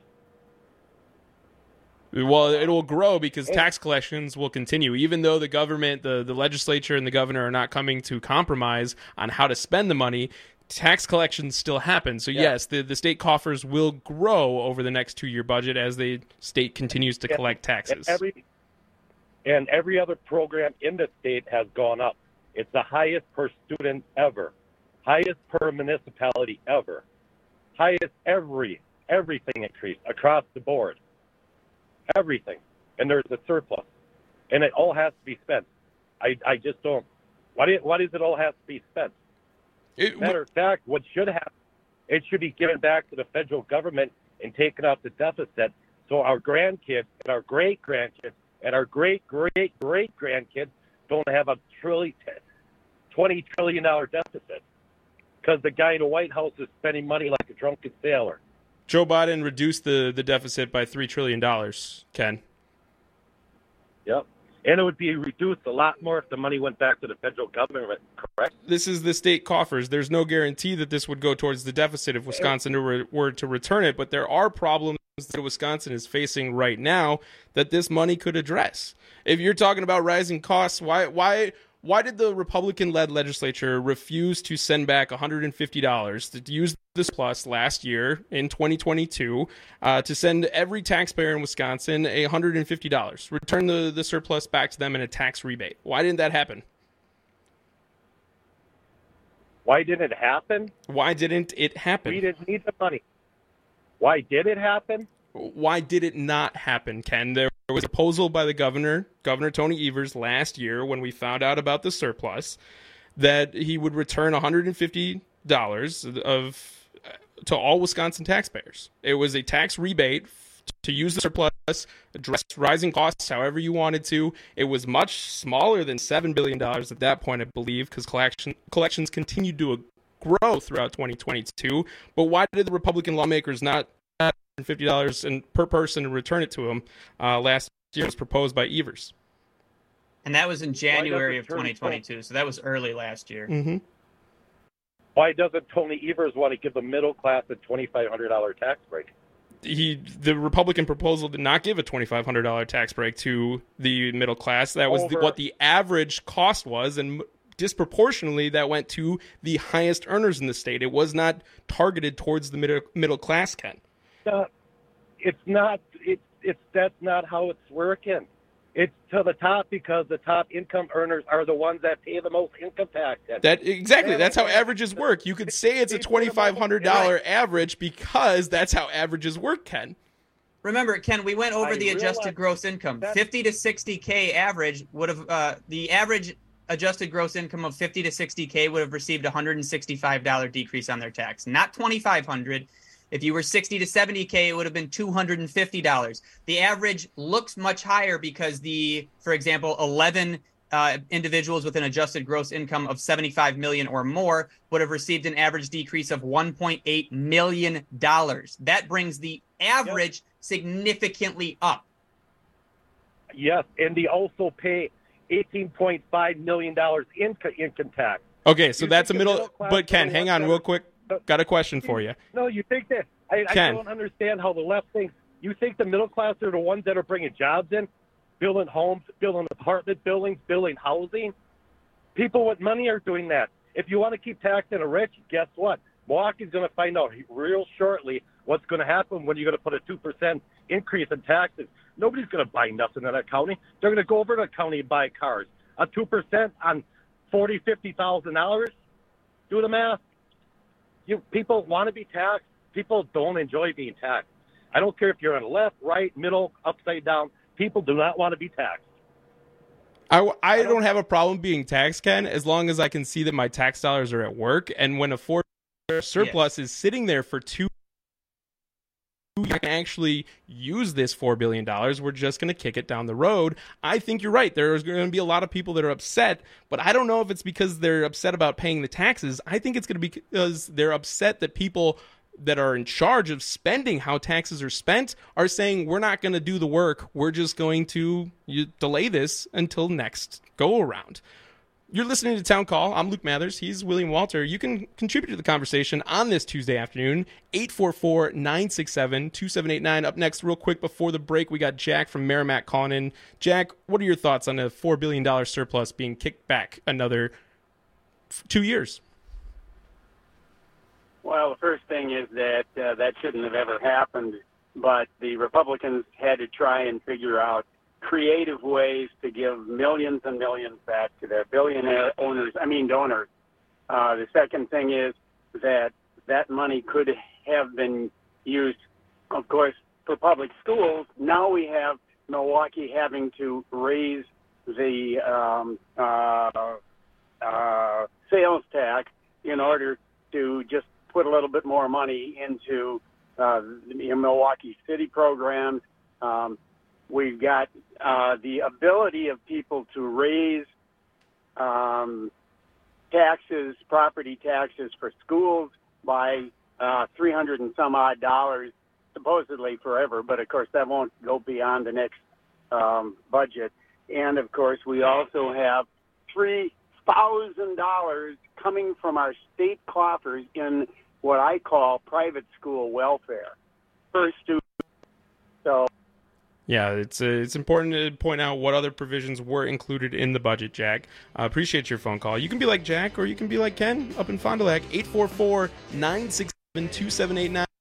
Well, it will grow because tax collections will continue. Even though the government, the, the legislature and the governor are not coming to compromise on how to spend the money, tax collections still happen. So, Yeah. yes, the, the state coffers will grow over the next two-year budget as the state continues to And- collect taxes. And every, and every other program in the state has gone up. It's the highest per student ever, highest per municipality ever, highest every, everything increased across the board. Everything. And there's a surplus. And it all has to be spent. I, I just don't. Why, do, why does it all have to be spent? It, Matter of fact, what should happen, it should be given back to the federal government and taken out the deficit so our grandkids and our great-grandkids and our great-great-great-grandkids don't have a trillion, twenty trillion dollars deficit because the guy in the White House is spending money like a drunken sailor. Joe Biden reduced the, the deficit by three trillion dollars, Ken. Yep. And it would be reduced a lot more if the money went back to the federal government, correct? This is the state coffers. There's no guarantee that this would go towards the deficit if Wisconsin were, were to return it, but there are problems that Wisconsin is facing right now that this money could address. If you're talking about rising costs, why why why did the Republican-led legislature refuse to send back one hundred fifty dollars to use this plus last year in twenty twenty-two uh, to send every taxpayer in Wisconsin a one hundred fifty dollars, return the, the surplus back to them in a tax rebate? Why didn't that happen? Why didn't it happen? Why didn't it happen? We didn't need the money. Why did it happen? Why did it not happen, Ken? There was a proposal by the governor, Governor Tony Evers, last year when we found out about the surplus, that he would return one hundred fifty dollars of to all Wisconsin taxpayers. It was a tax rebate to use the surplus, address rising costs however you wanted to. It was much smaller than seven billion dollars at that point, I believe, because collection, collections continued to grow throughout twenty twenty-two. But why did the Republican lawmakers not one hundred fifty dollars and per person and return it to him uh, last year? It was proposed by Evers. And that was in January of turn twenty twenty-two, so that was early last year. Mm-hmm. Why doesn't Tony Evers want to give the middle class a twenty-five hundred dollars tax break? He, the Republican proposal did not give a twenty-five hundred dollars tax break to the middle class. That was the, Over. what the average cost was, and disproportionately that went to the highest earners in the state. It was not targeted towards the middle middle class, Ken. Uh, it's not. It's it's that's not how it's working. It's to the top because the top income earners are the ones that pay the most income tax. That exactly. That's how averages work. You could say it's a twenty-five hundred dollars average because that's how averages work, Ken. Remember, Ken, we went over I the adjusted realize gross income. fifty to sixty K average would have uh, the average adjusted gross income of fifty to sixty K would have received a one hundred sixty-five dollars decrease on their tax, not twenty-five hundred dollars. If you were sixty to seventy K, it would have been two hundred fifty dollars. The average looks much higher because the, for example, eleven uh, individuals with an adjusted gross income of seventy-five million dollars or more would have received an average decrease of one point eight million dollars. That brings the average yep. significantly up. Yes, and they also pay eighteen point five million dollars income income tax. Okay, so you that's a middle, middle but Ken, hang on real quick. Got a question for you. No, you think that I, I don't understand how the left thinks. You think the middle class are the ones that are bringing jobs in, building homes, building apartment buildings, building housing? People with money are doing that. If you want to keep taxing the rich, guess what? Milwaukee's going to find out real shortly what's going to happen when you're going to put a two percent increase in taxes. Nobody's going to buy nothing in that county. They're going to go over to the county and buy cars. A two percent on forty thousand dollars, fifty thousand dollars? Do the math. You people want to be taxed. People don't enjoy being taxed. I don't care if you're on the left, right, middle, upside down. People do not want to be taxed. I, I, I don't have a problem being taxed, Ken, as long as I can see that my tax dollars are at work. And when a four surplus yes. is sitting there for two I can actually use this four billion dollars. We're just going to kick it down the road. I think you're right. There's going to be a lot of people that are upset, but I don't know if it's because they're upset about paying the taxes. I think it's going to be because they're upset that people that are in charge of spending how taxes are spent are saying, we're not going to do the work. We're just going to you, delay this until next go around. You're listening to Town Call. I'm Luke Mathers. He's William Walter. You can contribute to the conversation on this Tuesday afternoon, eight four four, nine six seven, two seven eight nine. Up next, real quick before the break, we got Jack from Merrimack calling in. Jack, what are your thoughts on a four billion dollars surplus being kicked back another f- two years? Well, the first thing is that uh, that shouldn't have ever happened, but the Republicans had to try and figure out creative ways to give millions and millions back to their billionaire owners, I mean donors. Uh, the second thing is that that money could have been used, of course, for public schools. Now we have Milwaukee having to raise the um, uh, uh, sales tax in order to just put a little bit more money into uh, the Milwaukee City programs. Um, We've got uh, the ability of people to raise um, taxes, property taxes for schools by uh, three hundred and some odd dollars, supposedly forever. But, of course, that won't go beyond the next um, budget. And, of course, we also have three thousand dollars coming from our state coffers in what I call private school welfare per student. So. Yeah, it's uh, it's important to point out what other provisions were included in the budget, Jack. I uh, appreciate your phone call. You can be like Jack or you can be like Ken up in Fond du Lac, eight four four, nine six seven, two seven eight nine.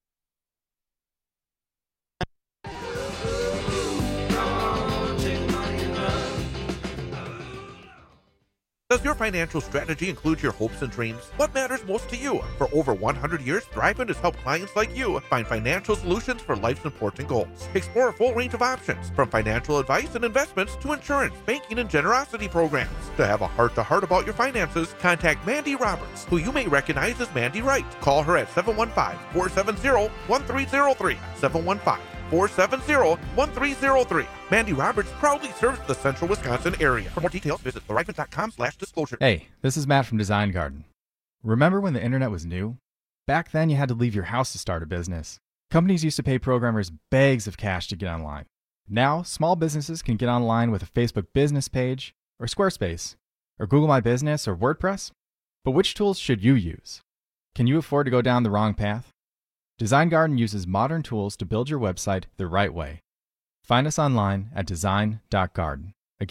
Does your financial strategy include your hopes and dreams? What matters most to you? For over one hundred years, Thriveman has helped clients like you find financial solutions for life's important goals. Explore a full range of options, from financial advice and investments to insurance, banking, and generosity programs. To have a heart-to-heart about your finances, contact Mandy Roberts, who you may recognize as Mandy Wright. Call her at seven one five, four seven zero, one three zero three, seven one five, four seven zero, one three zero three. Mandy Roberts proudly serves the central Wisconsin area. For more details, visit thriveman.com slash disclosure. Hey, this is Matt from Design Garden. Remember when the internet was new? Back then, you had to leave your house to start a business. Companies used to pay programmers bags of cash to get online. Now, small businesses can get online with a Facebook business page, or Squarespace, or Google My Business, or WordPress. But which tools should you use? Can you afford to go down the wrong path? Design Garden uses modern tools to build your website the right way. Find us online at design dot garden. Again,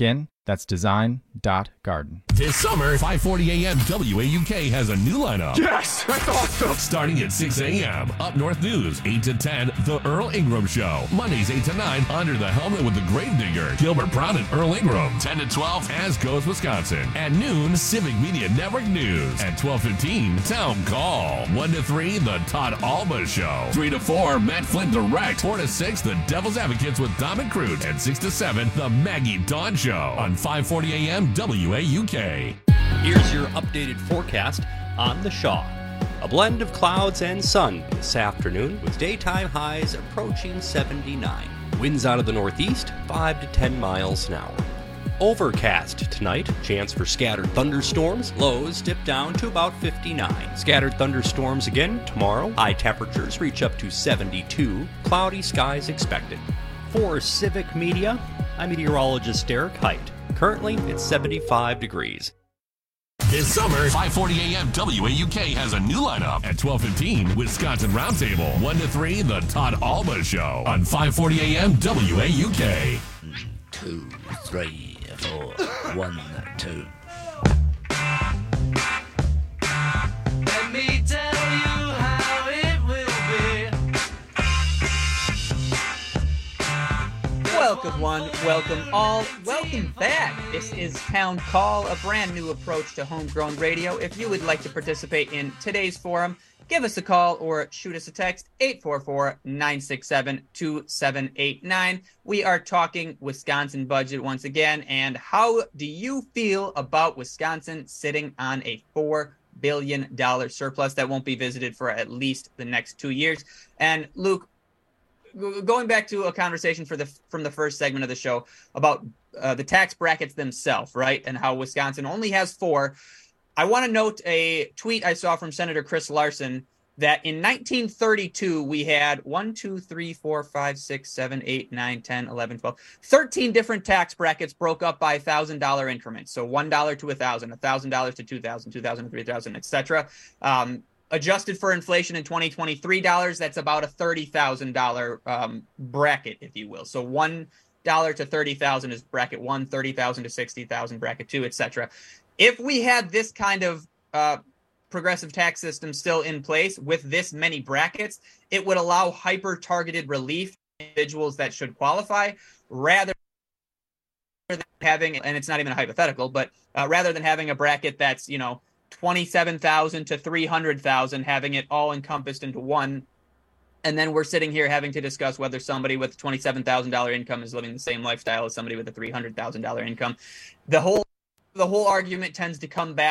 That's design dot garden. This summer, five forty a.m. W A U K has a new lineup. Yes, that's awesome. Starting at six a.m. Up North News, eight to ten, The Earl Ingram Show. Mondays, eight to nine, Under the Helmet with the Gravedigger, Gilbert Brown and Earl Ingram. ten to twelve, As Goes Wisconsin. At noon, Civic Media Network News. At twelve fifteen, Town Call. one to three, The Todd Alba Show. three to four, Matt Flynn Direct. four to six, The Devil's Advocates with Dominic Crute. And six to seven, The Maggie Dawn Show. On five forty a.m. W A U K. Here's your updated forecast on the Shaw. A blend of clouds and sun this afternoon with daytime highs approaching seventy-nine. Winds out of the northeast, five to ten miles an hour. Overcast tonight, chance for scattered thunderstorms. Lows dip down to about fifty-nine. Scattered thunderstorms again tomorrow. High temperatures reach up to seventy-two. Cloudy skies expected. For Civic Media, I'm meteorologist Derek Height. Currently, it's seventy-five degrees. This summer, five forty a.m. W A U K has a new lineup. At twelve fifteen, Wisconsin Roundtable. one to three, The Todd Alba Show. On five forty a.m. W A U K. Two, three, four, one, two. Let me tell you how it will be. Welcome one, welcome all, welcome back. This is Town Call, a brand new approach to homegrown radio. If you would like to participate in today's forum, give us a call or shoot us a text, eight four four, nine six seven, two seven eight nine. We are talking Wisconsin budget once again, and how do you feel about Wisconsin sitting on a four billion dollars surplus that won't be visited for at least the next two years? And Luke, going back to a conversation for the from the first segment of the show about uh, the tax brackets themselves, right, and how Wisconsin only has four, I want to note a tweet I saw from Senator Chris Larson that in nineteen thirty-two we had one, two, three, four, five, six, seven, eight, nine, ten, eleven, twelve, thirteen different tax brackets broke up by one thousand dollars increments. So one dollar to one thousand dollars, one thousand dollars to two thousand dollars, two thousand dollars to three thousand dollars, et cetera. Um, Adjusted for inflation in twenty twenty-three dollars, that's about a thirty thousand dollars um, bracket, if you will. So one dollar to thirty thousand dollars is bracket one, thirty thousand dollars to sixty thousand dollars, bracket two, et cetera. If we had this kind of uh, progressive tax system still in place with this many brackets, it would allow hyper-targeted relief to individuals that should qualify rather than having, and it's not even a hypothetical, but uh, rather than having a bracket that's, you know, twenty-seven thousand to three hundred thousand, having it all encompassed into one. And then we're sitting here having to discuss whether somebody with twenty-seven thousand dollars income is living the same lifestyle as somebody with a three hundred thousand dollars income. The whole the whole argument tends to come back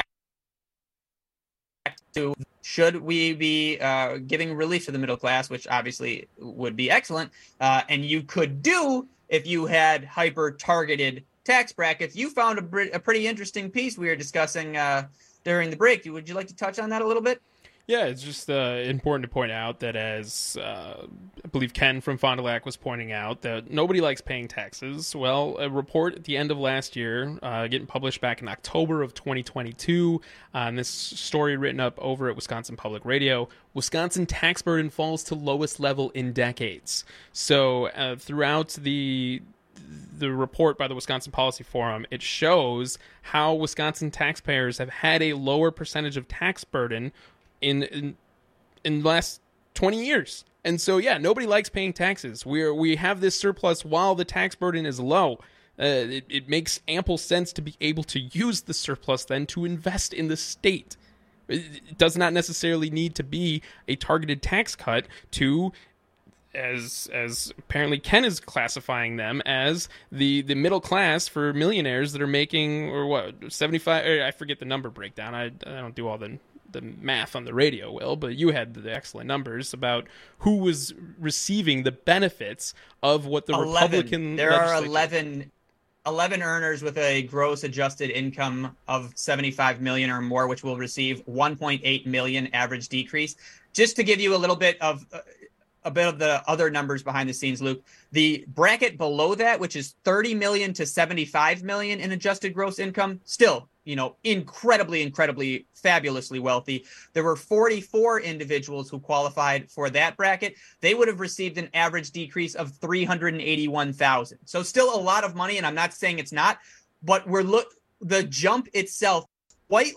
to, should we be uh, giving relief to the middle class, which obviously would be excellent. Uh, and you could do if you had hyper targeted tax brackets. You found a, a pretty interesting piece we were discussing uh, during the break. Would you like to touch on that a little bit? Yeah, it's just uh, important to point out that, as uh, I believe Ken from Fond du Lac was pointing out, that nobody likes paying taxes. Well, a report at the end of last year, uh, getting published back in October of twenty twenty-two, uh, and this story written up over at Wisconsin Public Radio, Wisconsin tax burden falls to lowest level in decades. So uh, throughout the the report by the Wisconsin Policy Forum, it shows how Wisconsin taxpayers have had a lower percentage of tax burden in in, in the last twenty years. And so, yeah, nobody likes paying taxes. We're, we have this surplus while the tax burden is low. Uh, it, it makes ample sense to be able to use the surplus then to invest in the state. It does not necessarily need to be a targeted tax cut to, as as apparently Ken is classifying them as, the, the middle class for millionaires that are making, or what, seventy-five, or I forget the number breakdown. I, I don't do all the the math on the radio, Will, but you had the excellent numbers about who was receiving the benefits of what the eleven. Republican There are eleven, eleven earners with a gross adjusted income of seventy-five million dollars or more, which will receive one point eight million dollars average decrease. Just to give you a little bit of uh, a bit of the other numbers behind the scenes, Luke, the bracket below that, which is thirty million dollars to seventy-five million dollars in adjusted gross income, still, you know, incredibly, incredibly, fabulously wealthy. There were forty-four individuals who qualified for that bracket. They would have received an average decrease of three hundred eighty-one thousand dollars. So still a lot of money, and I'm not saying it's not, but we're look the jump itself quite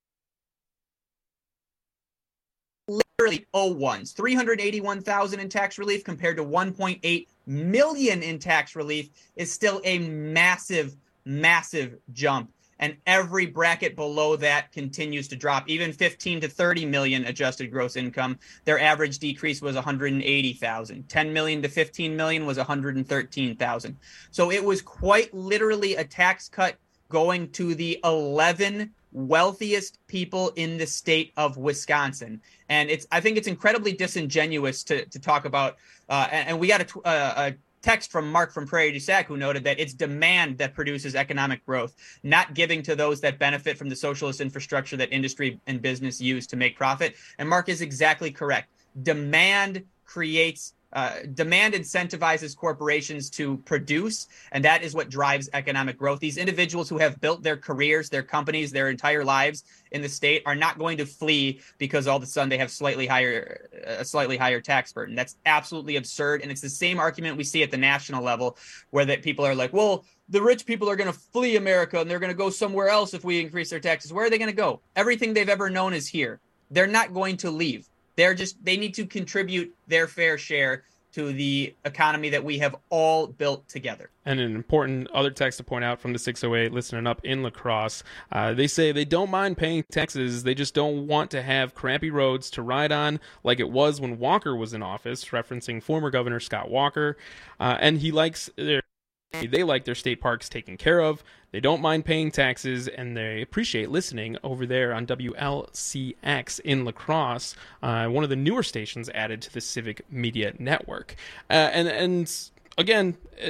literally oh ones, three hundred eighty-one thousand in tax relief compared to one point eight million in tax relief is still a massive, massive jump. And every bracket below that continues to drop. Even fifteen to thirty million adjusted gross income, their average decrease was one hundred eighty thousand. ten million to fifteen million was one hundred thirteen thousand. So it was quite literally a tax cut going to the eleven wealthiest people in the state of Wisconsin. And it's, I think it's incredibly disingenuous to, to talk about, uh, and, and we got a, a, a text from Mark from Prairie du Sac who noted that it's demand that produces economic growth, not giving to those that benefit from the socialist infrastructure that industry and business use to make profit. And Mark is exactly correct. Demand creates Uh, demand incentivizes corporations to produce, and that is what drives economic growth. These individuals who have built their careers, their companies, their entire lives in the state are not going to flee because all of a sudden they have slightly higher, a slightly higher tax burden. That's absolutely absurd, and it's the same argument we see at the national level, where that people are like, well, the rich people are going to flee America and they're going to go somewhere else if we increase their taxes. Where are they going to go? Everything they've ever known is here. They're not going to leave. They're just, they need to contribute their fair share to the economy that we have all built together. And an important other text to point out from the six oh eight listening up in La Crosse, uh, they say they don't mind paying taxes, they just don't want to have crappy roads to ride on like it was when Walker was in office, referencing former Governor Scott Walker. Uh, and he likes their They like their state parks taken care of. They don't mind paying taxes, and they appreciate listening over there on W L C X in La Crosse, uh, one of the newer stations added to the Civic Media Network. Uh, and and again, uh,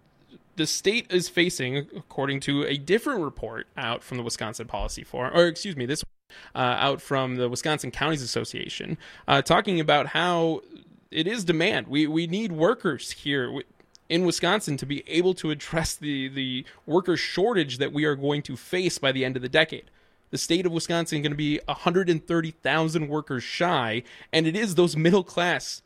the state is facing, according to a different report out from the Wisconsin Policy Forum, or excuse me, this uh, out from the Wisconsin Counties Association, uh, talking about how it is demand. We we need workers here in Wisconsin to be able to address the, the worker shortage that we are going to face by the end of the decade. The state of Wisconsin is going to be one hundred thirty thousand workers shy, and it is those middle-class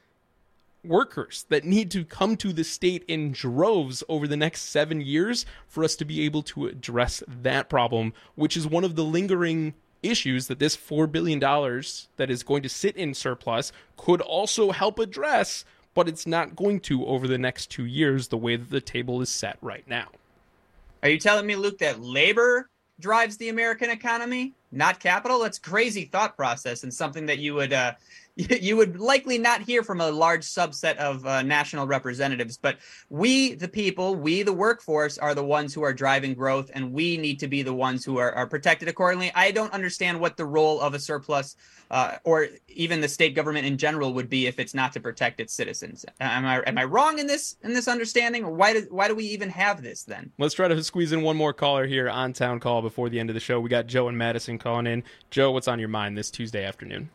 workers that need to come to the state in droves over the next seven years for us to be able to address that problem, which is one of the lingering issues that this four billion dollars that is going to sit in surplus could also help address, but it's not going to over the next two years the way that the table is set right now. Are you telling me, Luke, that labor drives the American economy, not capital? That's crazy thought process, and something that you would uh, you would likely not hear from a large subset of uh, national representatives. But we, the people, we, the workforce, are the ones who are driving growth, and we need to be the ones who are, are protected accordingly. I don't understand what the role of a surplus uh, or even the state government in general would be if it's not to protect its citizens. Am I am I wrong in this in this understanding? Or why do, why do we even have this then? Let's try to squeeze in one more caller here on Town Call before the end of the show. We got Joe and Madison calling in. Joe, what's on your mind this Tuesday afternoon?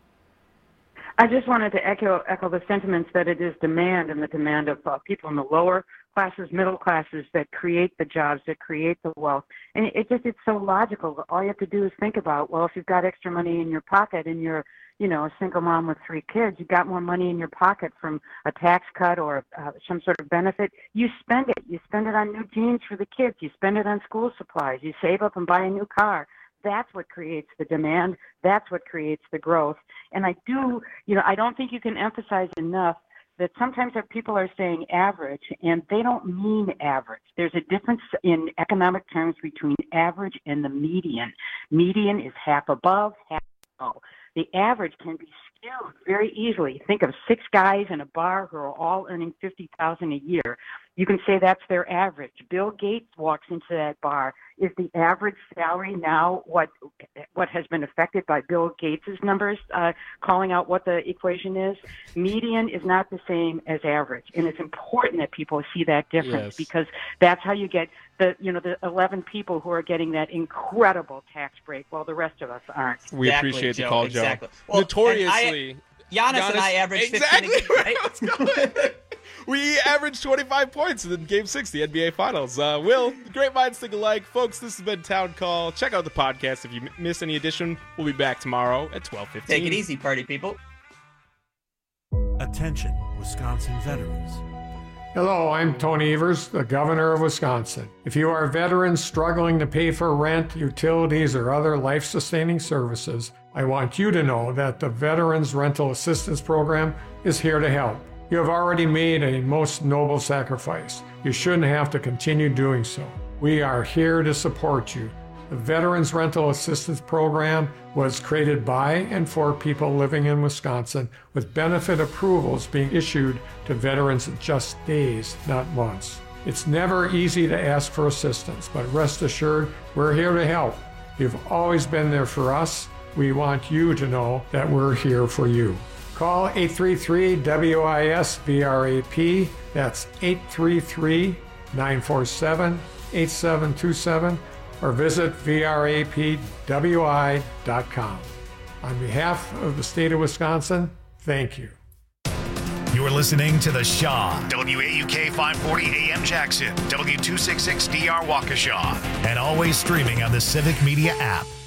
I just wanted to echo echo the sentiments that it is demand, and the demand of uh, people in the lower classes, middle classes, that create the jobs, that create the wealth. And it just, it's so logical. All you have to do is think about, well, if you've got extra money in your pocket and you're, you know, a single mom with three kids, you've got more money in your pocket from a tax cut or uh, some sort of benefit, you spend it. You spend it on new jeans for the kids. You spend it on school supplies. You save up and buy a new car. That's what creates the demand. That's what creates the growth. And I do, you know, I don't think you can emphasize enough that sometimes our people are saying average, and they don't mean average. There's a difference in economic terms between average and the median. Median is half above, half below. The average can be skewed very easily. Think of six guys in a bar who are all earning fifty thousand dollars a year. You can say that's their average. Bill Gates walks into that bar. Is the average salary now what what has been affected by Bill Gates' numbers, uh, calling out what the equation is? Median is not the same as average, and it's important that people see that difference, yes, because that's how you get the you know the eleven people who are getting that incredible tax break, while the rest of us aren't. We exactly, appreciate Joe, the call, exactly. Joe. Well, Notoriously, I, Giannis, Giannis and I averaged exactly fifteen. Right. Let's go. We averaged twenty-five points in Game six, the N B A Finals. Uh, Will, great minds think alike. Folks, this has been Town Call. Check out the podcast if you miss any edition. We'll be back tomorrow at twelve fifteen. Take it easy, party people. Attention, Wisconsin veterans. Hello, I'm Tony Evers, the Governor of Wisconsin. If you are veterans struggling to pay for rent, utilities, or other life-sustaining services, I want you to know that the Veterans Rental Assistance Program is here to help. You have already made a most noble sacrifice. You shouldn't have to continue doing so. We are here to support you. The Veterans Rental Assistance Program was created by and for people living in Wisconsin, with benefit approvals being issued to veterans in just days, not months. It's never easy to ask for assistance, but rest assured, we're here to help. You've always been there for us. We want you to know that we're here for you. Call eight three three W I S V R A P. That's eight three three, nine four seven, eight seven two seven. or visit V R A P W I dot com. On behalf of the state of Wisconsin, thank you. You're listening to The Shaw, W A U K five forty A M Jackson, W two sixty-six D R Waukesha, and always streaming on the Civic Media app.